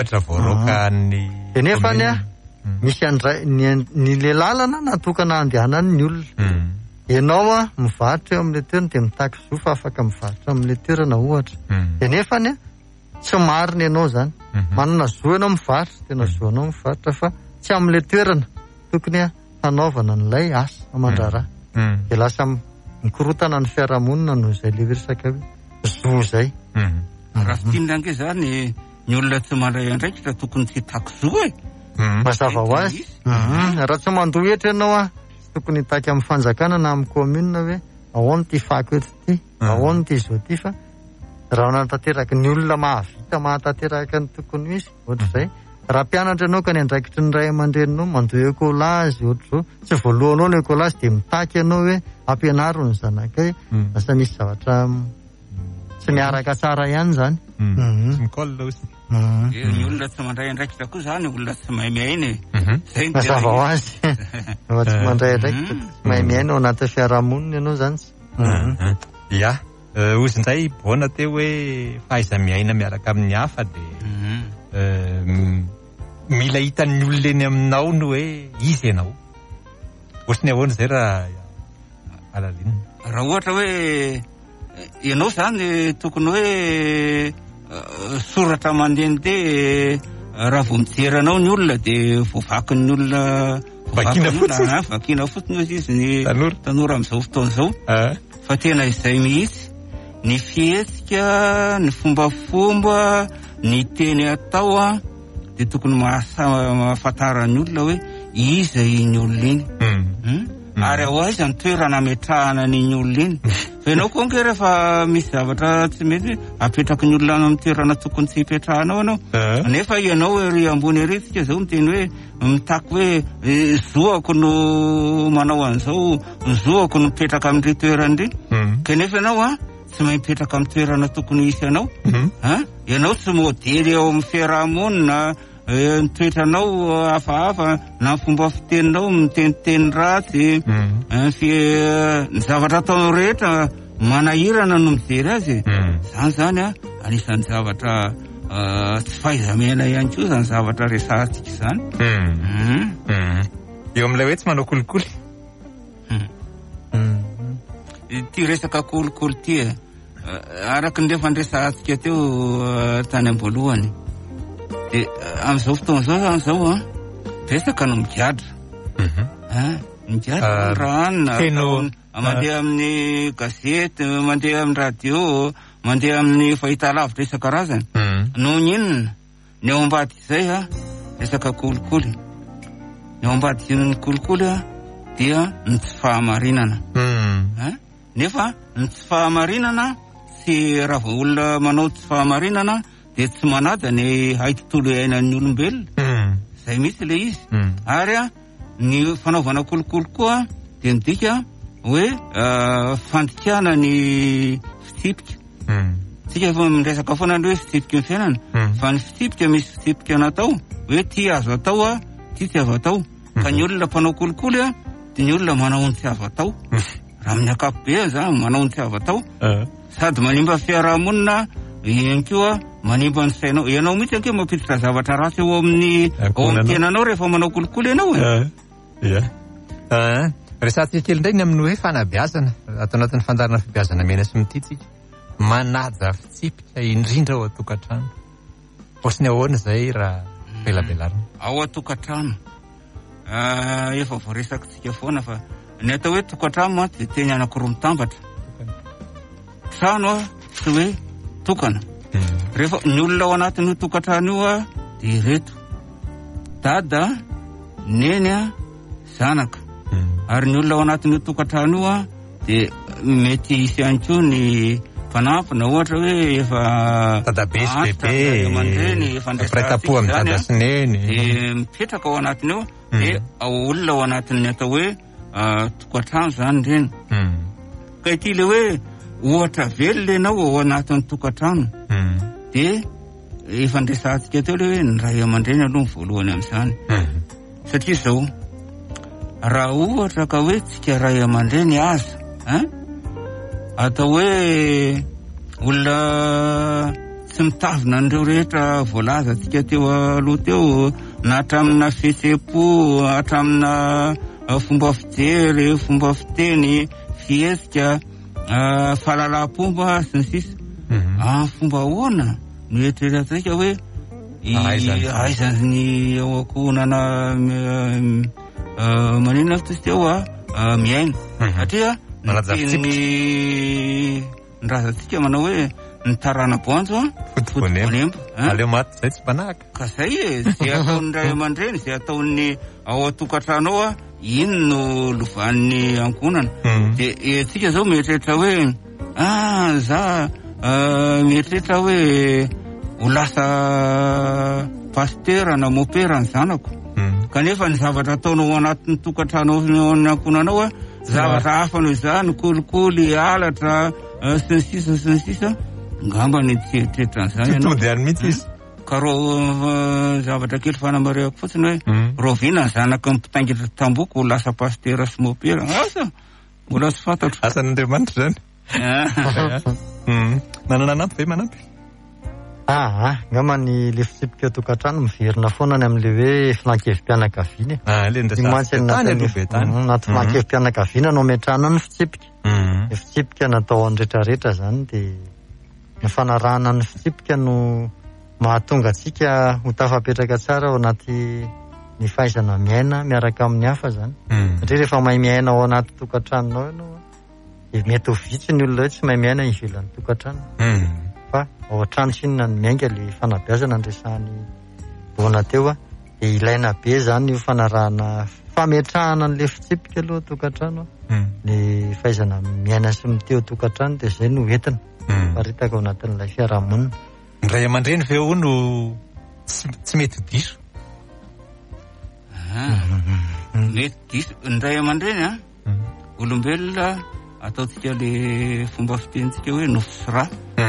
E: De nefany misy ny le lalana natokana andehanan'ny olona. Ianao mivarotra eo amin'le toerana de mitaky zo fa afaka mivarotra amin'le toerana ohatra. De nefany tsy marina ianao zany. Manana zo ianao mivarotra, tena zo anao mivarotra fa tsy amin'le toerana tokony hanaovana n'ilay asa amandraraha. De lasa mikorotana ny fiarahamonina noho izay le resaka zo zay.
D: Raha fitinange zany ny olona tsy mandray andraikitra tokony tsy hitaky zo e.
E: Mazava ho azy. Raha tsy mandohetra ianao tokony hitaky amin'ny fanjakana na amin'ny commune hoe ahoana ty fako eto ty, ahoana ty zo ty, fa raha natateraka ny olona mahavita mahatateraka ny tokony izy ohatra zay. Raha mpianatra ianao ka ny andraikitry ny ray aman-dreninao mandoa ekolazy ohatra zao, tsy voalohanao ny ekolazy de mitaky ianao hoe ampianaro ny zanakay, lasa misy zavatra tsy miaraka tsara ihany zany.
D: Ny olona tsy mandray andraikitra koa zany olona tsy mahay miaina.
E: Mazava ho azy. Tsy mandray andraikitra tsy mahay miaina ao anaty fiarahamonina ianao zany.
C: Ya, ozy indray bona teo hoe fahaiza miaina miaraka amin'ny hafa de mila hitan'ny olona eny aminao no hoe izy ianao. Ohatrany ahoana zay raha alalina.
D: Raha ohatra hoe ianao zany tokony hoe soratra mandehandeha raha vao mijeranao ny olona de voavaky ny olona vakina fotsiny ozy izy ny tanora amin'izao fotoana zao. Fa tena izay mihitsy ny fihetsika, ny fombafomba, ny teny atao de tokony mahafantarany olona hoe iza iny olona iny. Ary ao aiza ny toerana ametrahana n'iny olona iny. Fa ianao koa anke rehefa misy zavatra tsy mety apetraky ny olona amin'ny toerana tokony tsy hipetrahanao ianao. Nefa ianao ery ambony ery tsika zao miteny hoe mitaky hoe zoako no manao an'izao, zoako no mipetraka amin'ry toerana ry. Kanefa ianao tsy mahay mipetraka amin'ny toerana tokony hisy ianao. Ianao tsy modely eo amin'ny fiarahamonina, ny toetranao hafahafa, na fomba fiteninao miteniteny ratsy, ny zavatra ataonao rehetra manahirana no mijery azy. Zany anisan'ny zavatra tsy fahaiza-miaina ihany koa zany zavatra resahantsika zany.
C: Eo amin'ilay hoe tsy manao kolikoly.
D: Ty resaka kolikoly ty araka ny rehefa nresahantsika teo tany am-boalohany. De amin'izao fotoana zao zao resaka no migadra. Migadra ranona mandeha amin'ny gazety, mandeha amin'ny radio, mandeha amin'ny fahitalavitra isan-karazany. Noho ny inona ny ao ambady izay resaka kolikoly. Ny ao ambady ny kolikoly dia ny tsy fahamarinana. Nefa ny tsy fahamarinana sy raha vao olona manao tsy fahamarinana dia tsy manada ny hay tontolo iainan'ny olombelona. Zay mihitsy le izy. Ary ny fanaovana kolokolo koa dia midika hoe fandikana ny fitsipika. Tsika efa miresaka foana ny hoe fitsipika ny fiainana. Fa ny fitsipika misy fitsipika natao hoe ty azo atao ty tsy azo atao. Ka ny olona mpanao kolokolo dia ny olona manao ny tsy azo atao. Raha amin'ny akapobe zany manao ny tsy azo atao. Sady manimba fiarahamonina ihany koa manimba ny sainao. Ianao mihitsy anke mampiditra zavatra ratsy eo amin'ny tenanao rehefa manao kolokolo ianao
C: resantsika kely indray ny amin'ny hoe fanabeazana atao anatin'ny fandarana fibeazana mena sy mititsika manaja fitsipika indrindra ao atokantrano. Osiny ahoana zay raha belabelarina
D: ao atokantrano. Efa voaresaka tsika foana fa ny atao hoe tokantrano dia teny anankiroa mitambatra. Trano sy hoe tokana. Rehefa ny olona ao anatin'ny tokantrano io dia ireto: dada, neny, zanaka. Ary ny olona ao anatin'ny tokantrano io dia mety hisy ihany koa ny fanampina, ohatra hoe efa
C: dadabe sy bebe, firaitapo amin'ny dada sy neny,
D: dia mipetraka ao anatiny ao. Dia olona ao anatin'ny atao hoe tokantrano zany reny. Ka ity le hoe ohatra velona ianao ao anatin'ny tokantrano dia efa ndresantsika teo le hoe ny ray aman-dreny aloha ny voalohany amin'izany. Satria zao raha ohatra ka hoe tsika ray aman-dreny aza atao hoe olona tsy mitavina an'ireo rehetra voalaza tsika teo aloha teo, na hatramina fihetsem-po, hatramina fomba fijery, fomba fiteny, fihetsika, fahalalam-pomba sy ny sisa. Fomba ahoana no eritreretantsika hoe aizany ao ankohonana maninona fitozy teo miaina. Satria ny razantsika manao hoe ny tarana boanjo fotobonemba.
C: Aleo maty zay tsy manahaka.
D: Ka zay zay ataon'ny ray aman-dreny, zay ataon'ny ao atokantrano ao iny no lovan'ny ankonana. Dia tsika zao mieritreritra hoe za mieritreritra hoe ho lasa pasteur na mopera ny zanako. Kanefa ny zavatra ataonao anatin'ny tokantrano ny ankonanao zavatra hafa noho izany, kolikoly, alatra sy ny sisa ngamba ny tsy eritreritra an'izany ianao.
C: Tody any mihitsy izy.
D: Ka ro zavatra kely fanamarehako fotsiny hoe rovina ny zanaka mipitaingitra tamboko ho lasa pasteur sy mopera. Asa mbola tsy fantatro.
C: Asan'Andriamanitra zany. Manana anampy ve manampy?
E: Ngamba ny le fitsipika tokantrano miverina foana ny amin'le hoe filankevi-pianakaviana. Anaty filankevi-pianakaviana no ametrahana ny fitsipika. Ny fitsipika natao any rehetrarehetra zany dia ny fanarahana ny fitsipika no mahatonga antsika ho tafapetraka tsara ao anaty ny fahaizana miaina miaraka amin'ny hafa zany. Satria rehefa mahay miaina ao anaty tokantranonao ianao dia mety ho vitsy ny olona hoe tsy mahay miaina ivelan'ny tokantrano. Fa ao an-trano sinona ny miainga le fanabeazana andresahany voana teo dia ilaina be zany io fanarahana fametrahana n'le fitsipika aloha tokantrano. Ny fahaizana miaina sy miteo tokantrano dia zay no entina faritaka ao anatin'ilay fiarahamonina.
C: Ny ray aman-dreny ve ho no tsy mety diso?
D: Mety diso ny ray aman-dreny olombelona ataontsika le fomba fitenitsika hoe nofo sy ra.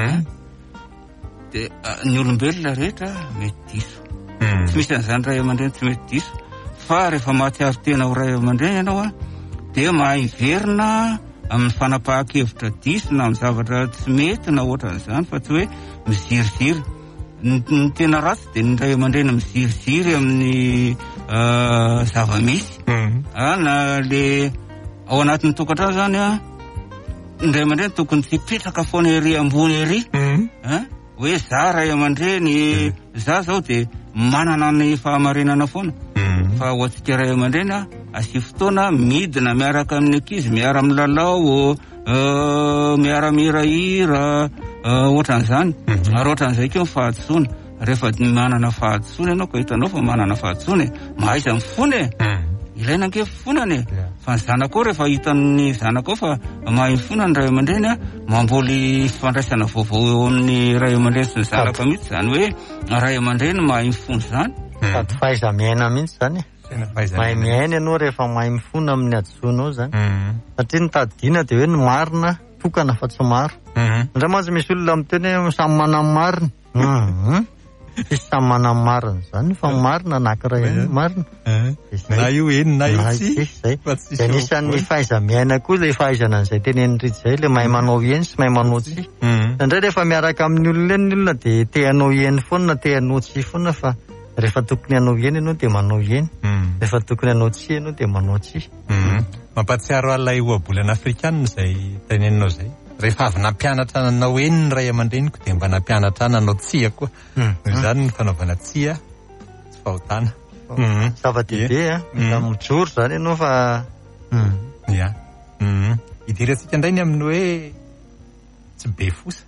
D: Dia ny olombelona rehetra mety diso. Tsy misy an'izany ray aman-dreny tsy mety diso. Fa rehefa mahatsiaro tena ho ray aman-dreny ianao dia mahay verina amin'ny fanapahan-kevitra diso na amin'ny zavatra tsy mety na ohatran'izany, fa tsy hoe miziriziry. Ny tena ratsy dia ny ray aman-dreny miziriziry amin'ny zava-misy. Na le ao anatin'ny tokantrano zany ny ray aman-dreny tokony tsy hipetraka foana ery ambony ery. Hoe za ray aman-dreny, za zao dia manana ny fahamarinana foana. Fa ho antsika ray aman-dreny asy fotoana midina miaraka amin'ny ankizy, miara milalao, miara mihirahira, ohatran'izany. Ary ohatran'izay koa ny fahadisoana. Rehefa manana fahadisoana ianao ka hitanao fa manana fahadisoana, mahaiza mifony ilaina anke fonany fa ny zanako rehefa hitan'ny zanako fa mahay fonany ray aman-dreny mamboly fandraisana vaovao eo amin'ny ray aman-dreny sy ny zanaka mihitsy zany hoe ray aman-dreny mahay mifony zany
E: sady faiza miaina mihitsy zany mahay miaina ianao rehefa mahay mifona amin'ny adisonao zany satria ny tadina dia hoe ny marina tokana fa tsy maro ndray mantsy misy olona miteny hoe samy manany marina Sisy samy manany marina zany fa marina anankiray ihany marina.
C: Na io eny na io tsy.
E: Dia anisan'ny fahaiza-miaina koa ilay fahaizana an'izay tenen'ny Ritsy izay ilay mahay manao eny sy mahay manao tsihy. Indray rehefa miaraka amin'ny olona eny ny olona dia te hanao eny foana te hanao tsihy foana fa rehefa tokony hanao eny ianao dia manao eny. Rehefa tokony hanao tsihy ianao dia manao tsihy.
C: Mampatsiaro alay ohabolana afrikanina izay teneninao izay. Rehefa avy nampianatra nanao eny ny ray aman-dreniko dia mba nampianatra nanao tsiha koa. Izany ny fanaovana tsiha tsy fahotana.
E: Zava-dehibe mila mijoro zany ianao fa
C: ia. Idirantsika indray ny amin'ny hoe tsy be fosa.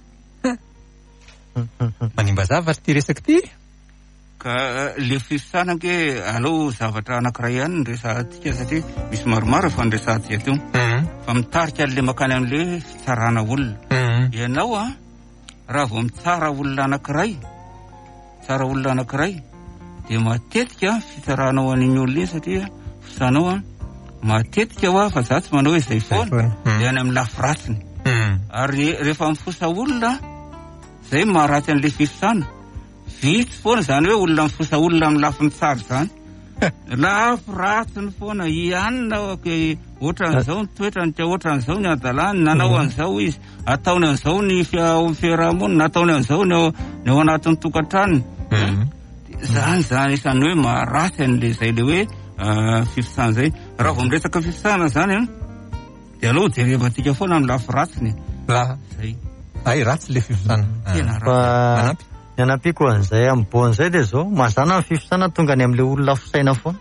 C: Manimba zavatra ty resaka ty.
D: Ka le fifisanake aleo zavatra anankiray ihany ny resantsika satria misy maromaro efa ny resantsika teo. Fa mitarika le makany amin'le fitsarana olona. Ianao raha vao mitsara olona anankiray, tsara olona anankiray, dia matetika fitsaranao an'iny olona iny satria fisanao matetika fa za tsy manao hoe izay foana dia any amin'ny lafiratsiny. Ary rehefa mifosa olona izay maharatsy an'le fifisana. Vitsy foana zany hoe olona mifosa olona amin'ny lafiny tsara zany. Lafiratsiny foana ihanina ohatran'izao ny toetrany dia ohatran'izao ny adalany nanao an'izao izy, ataony an'izao ny fiarahamonina, ataony an'izao ny ao anatin'ny tokantranony. Zany isan'ny hoe maharatsy an'le zay le hoe fifisana zay. Raha vao miresaka fifisana zany dia aleo jerevantsika foana amin'ny lafiratsiny. Zay.
C: Ay ratsy le fifisana.
D: Tena ratsy.
E: Ny anampiko an'izay amboan'izay dia zao mazana ny fifisana tonga any amin'ilay olona fisaina foana.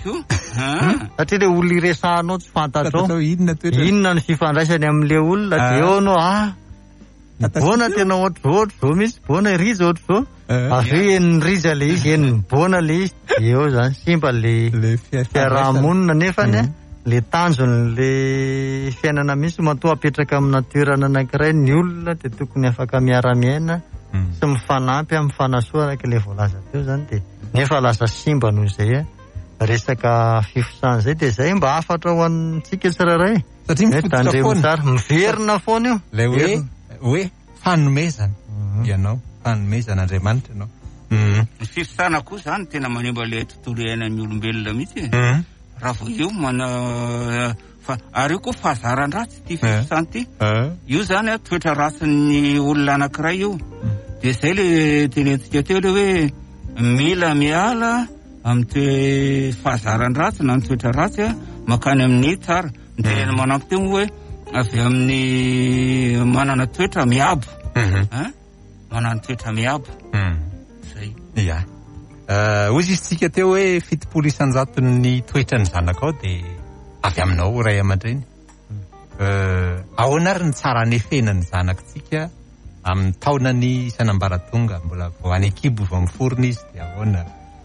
E: Satria ilay olona iresahanao tsy fantatrao inona ny fifandraisany amin'ilay olona dia eo anao boana tena ohatr'izao misy boana riza ohatr'izao avy eo eniny riza le izy eniny boana le izy dia eo zany simba le fiarahamonina nefany le tanjon'le fiainana misy matoa apetraka amina toerana anankiray ny olona dia tokony afaka miara-miaina sy mifanampy amin'ny fanasoa araka ilay voalaza teo zany dia nefa lasa simba noho izay resaka fifisana izay dia izay mba afatra ho antsika tsirairay tandremo tsara miverina foana io
C: lay hoe fanomezana ianao fanomezan'Andriamanitra ianao.
D: Ny fifisana koa zany tena manimba ilay tontolo iainan'ny olombelona mihitsy. Raha vao eo ary io koa fahazaran-dratsy ty fifisana ty. Io zany toetra ratsin'ny olona anankiray io. Dia izay le tenentsika teo le hoe mila miala amin'ny fahazaran-dratsy na ny toetra ratsy makany amin'ny tsara. Ny tenena manampy teo hoe avy amin'ny manana toetra miabo. Manana toetra miabo. Zay.
C: Ia. Ozy isitsika teo hoe fitopolo isan-jaton'ny toetra ny zanakao dia avy aminao ray aman-dreny. Ahoana ary ny tsara hanefena ny zanakitsika amin'ny taonany isan'ambaratonga mbola vao any an-kibo vao miforona izy dia ahoana?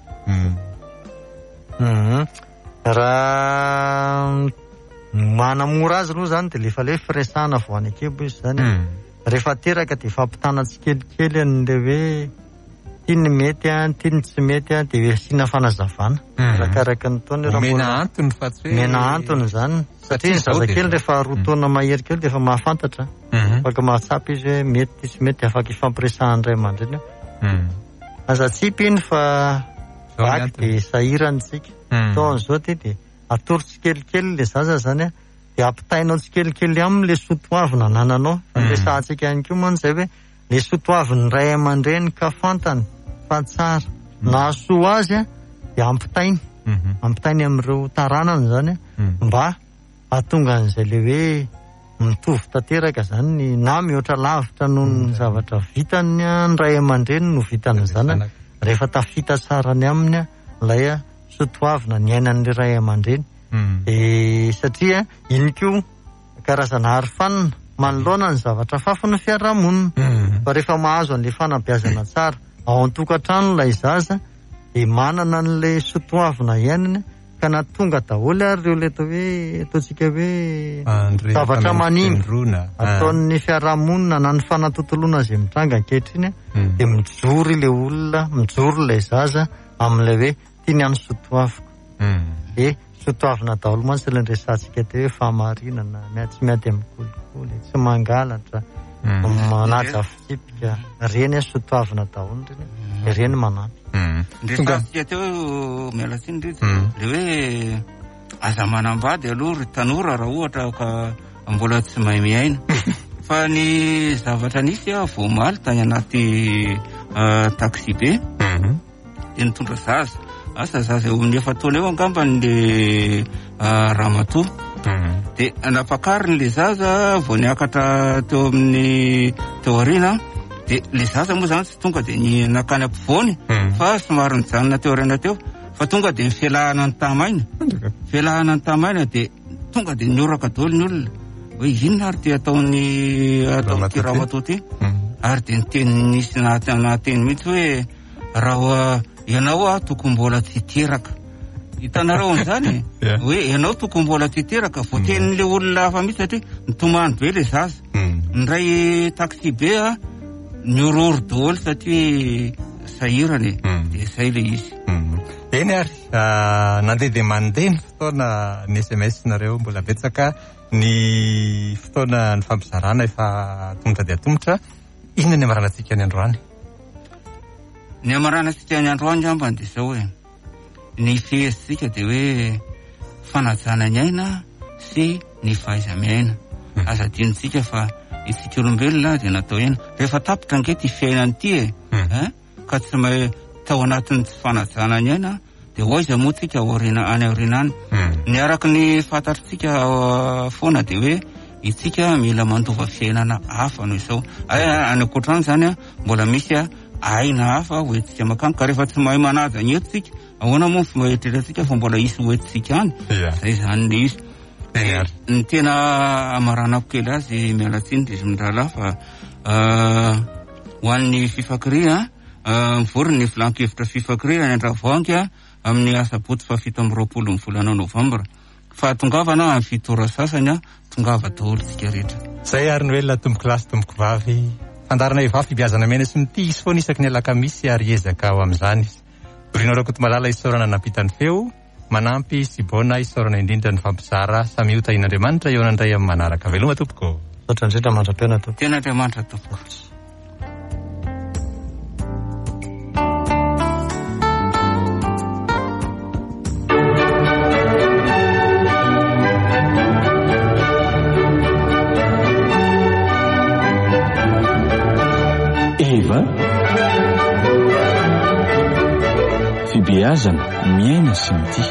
E: Raha manamora azy aloha zany dia lefa le firesahana vao any an-kibo izy zany. Rehefa teraka dia fampitana tsikelikely an'ilay hoe tiany mety tiany tsy mety dia asiana fanazavana. Arakaraka ny taona
C: mena antony fa tsy hoe
E: mena antony zany satria ny zazakely rehefa roa taona mahery kely dia efa mahafantatra. Afaka mahatsapa izy hoe mety tsy mety afaka ifampiresahan'ny ray aman-dreny. Aza tsipy iny fa vaky dia sahirany tsika. Taon'izao ty dia atoro tsikelikely le zaza zany dia ampitainao tsikelikely amin'le sotoavina nananao. Resahantsika ihany koa moa izay hoe le sotoavin'ny ray aman-dreny ka fantany fa tsara nahasoa azy dia ampitainy amin'ireo taranany zany mba ahatonga an'izay le hoe mitovy tanteraka zany na mihoatra lavitra noho ny zavatra vitany ny ray aman-dreny no vitany zany rehefa tafita tsara ny aminy ilay sotoavina ny ainan'le ray aman-dreny. Satria iny koa karazana arofanina manoloana ny zavatra fafy ny fiarahamonina. Fa rehefa mahazo an'ilay fanabeazana tsara ao an-tokantrano ilay zaza dia manana an'ilay sotoavina iainany ka natonga daholo ary reo le atao hoe ataontsika hoe zavatra manimba ataon'ny fiarahamonina na ny fanatontoloana izay mitranga ankehitriny dia mijoro ilay olona, mijoro ilay zaza amin'ilay hoe tiany any sotoaviko. Dia sotoavina daholo mantsy ilay resantsika teo hoe fahamarinana, tsy miady amin'ny kolikoly, tsy mangalatra, manaja fitsipika, reny sotoavina daholo reny, reny manampy.
D: Resantsika teo miala tsiny ndretsy le hoe aza manambady aloha ry tanora raha ohatra ka mbola tsy mahay miaina fa ny zavatra nisy voamaly tany anaty taxi be dia nitondra zaza zaza eo amin'ny 9 taona eo angambany le ramatoa dia napakariny le zaza vao niakatra teo amin'ny teo arina dia le zaza moa zany tsy tonga dia nakany ampovoany fa somary nijanona teo arina teo fa tonga dia nifialahana ny tamaina dia tonga dia nioraka daholo ny olona hoe inona ary ty ataon'ity ramatoa ty ary dia niteny nisy nateny mihitsy hoe raha ianao tokony mbola tsy teraka hitanareo an'izany hoe ianao tokony mbola tsy teraka vao tenin'le olona hafa mihitsy satria nitomany be le zaza ndray taxi be niororo daholo satria sahirany dia zay le izy.
C: Eny ary nandeha dia mandeha ny fotoana ny SMS nareo mbola betsaka ny fotoana ny fampizarana efa tongotra dia tongotra. Inona ny amaranantsika ny androany?
D: Ny amaranantsika ny androany ambany dia izao hoe ny fihesitsika dia hoe fanajana ny aina sy ny fahaiza-miaina. Aza adinitsika fa isika olombelona dia natao ena rehefa tapitra angety fiainany ity ka tsy mahay tao anatin'ny tsy fanajana ny aina dia hoaiza moa tsika any aorianany. Ny araka ny fantatritsika foana dia hoe itsika mila mandova fiainana hafa noho izao. Any ankoatrany zany mbola misy aina hafa hoentsika makany ka rehefa tsy mahay manaja ny etsika ahoana moa ny maheritreritsika fa mbola isy hoentsika any. Zay zany le izy. Ny tena amaranako kely azy miala tsiny dia izy mindrala fa ho an'ny fifakiria mivory ny filan-kevitra fifakiria ny Andravoahangy amin'ny asabotsy 7 amby 20 ny volana Novambra fa tongavana amin'ny fitora sasany tongava daholo tsika rehetra.
C: Zay ary ny hoe tomboko lasy tomboko vavy fandarana ivavy fibiazana mena sy mity izy foana isaky ny alakamisy ary ezaka ao amin'izany izy. Borina Rakotomalala isaorana nampitany feo manampy Sibona isaorana indrindra ny fampizara samy io tahin'Andriamanitra eo anandray amin'ny manaraka veloma tompoko.
E: Sotra indrindra mandra-tena tompoko.
D: Tena Andriamanitra tompoko.
A: Fibeazana miaina sy mity.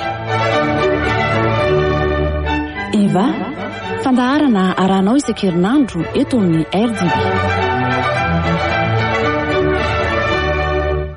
B: Eva, fandaharana arahanao isan-kerinandro eto amin'ny RDB.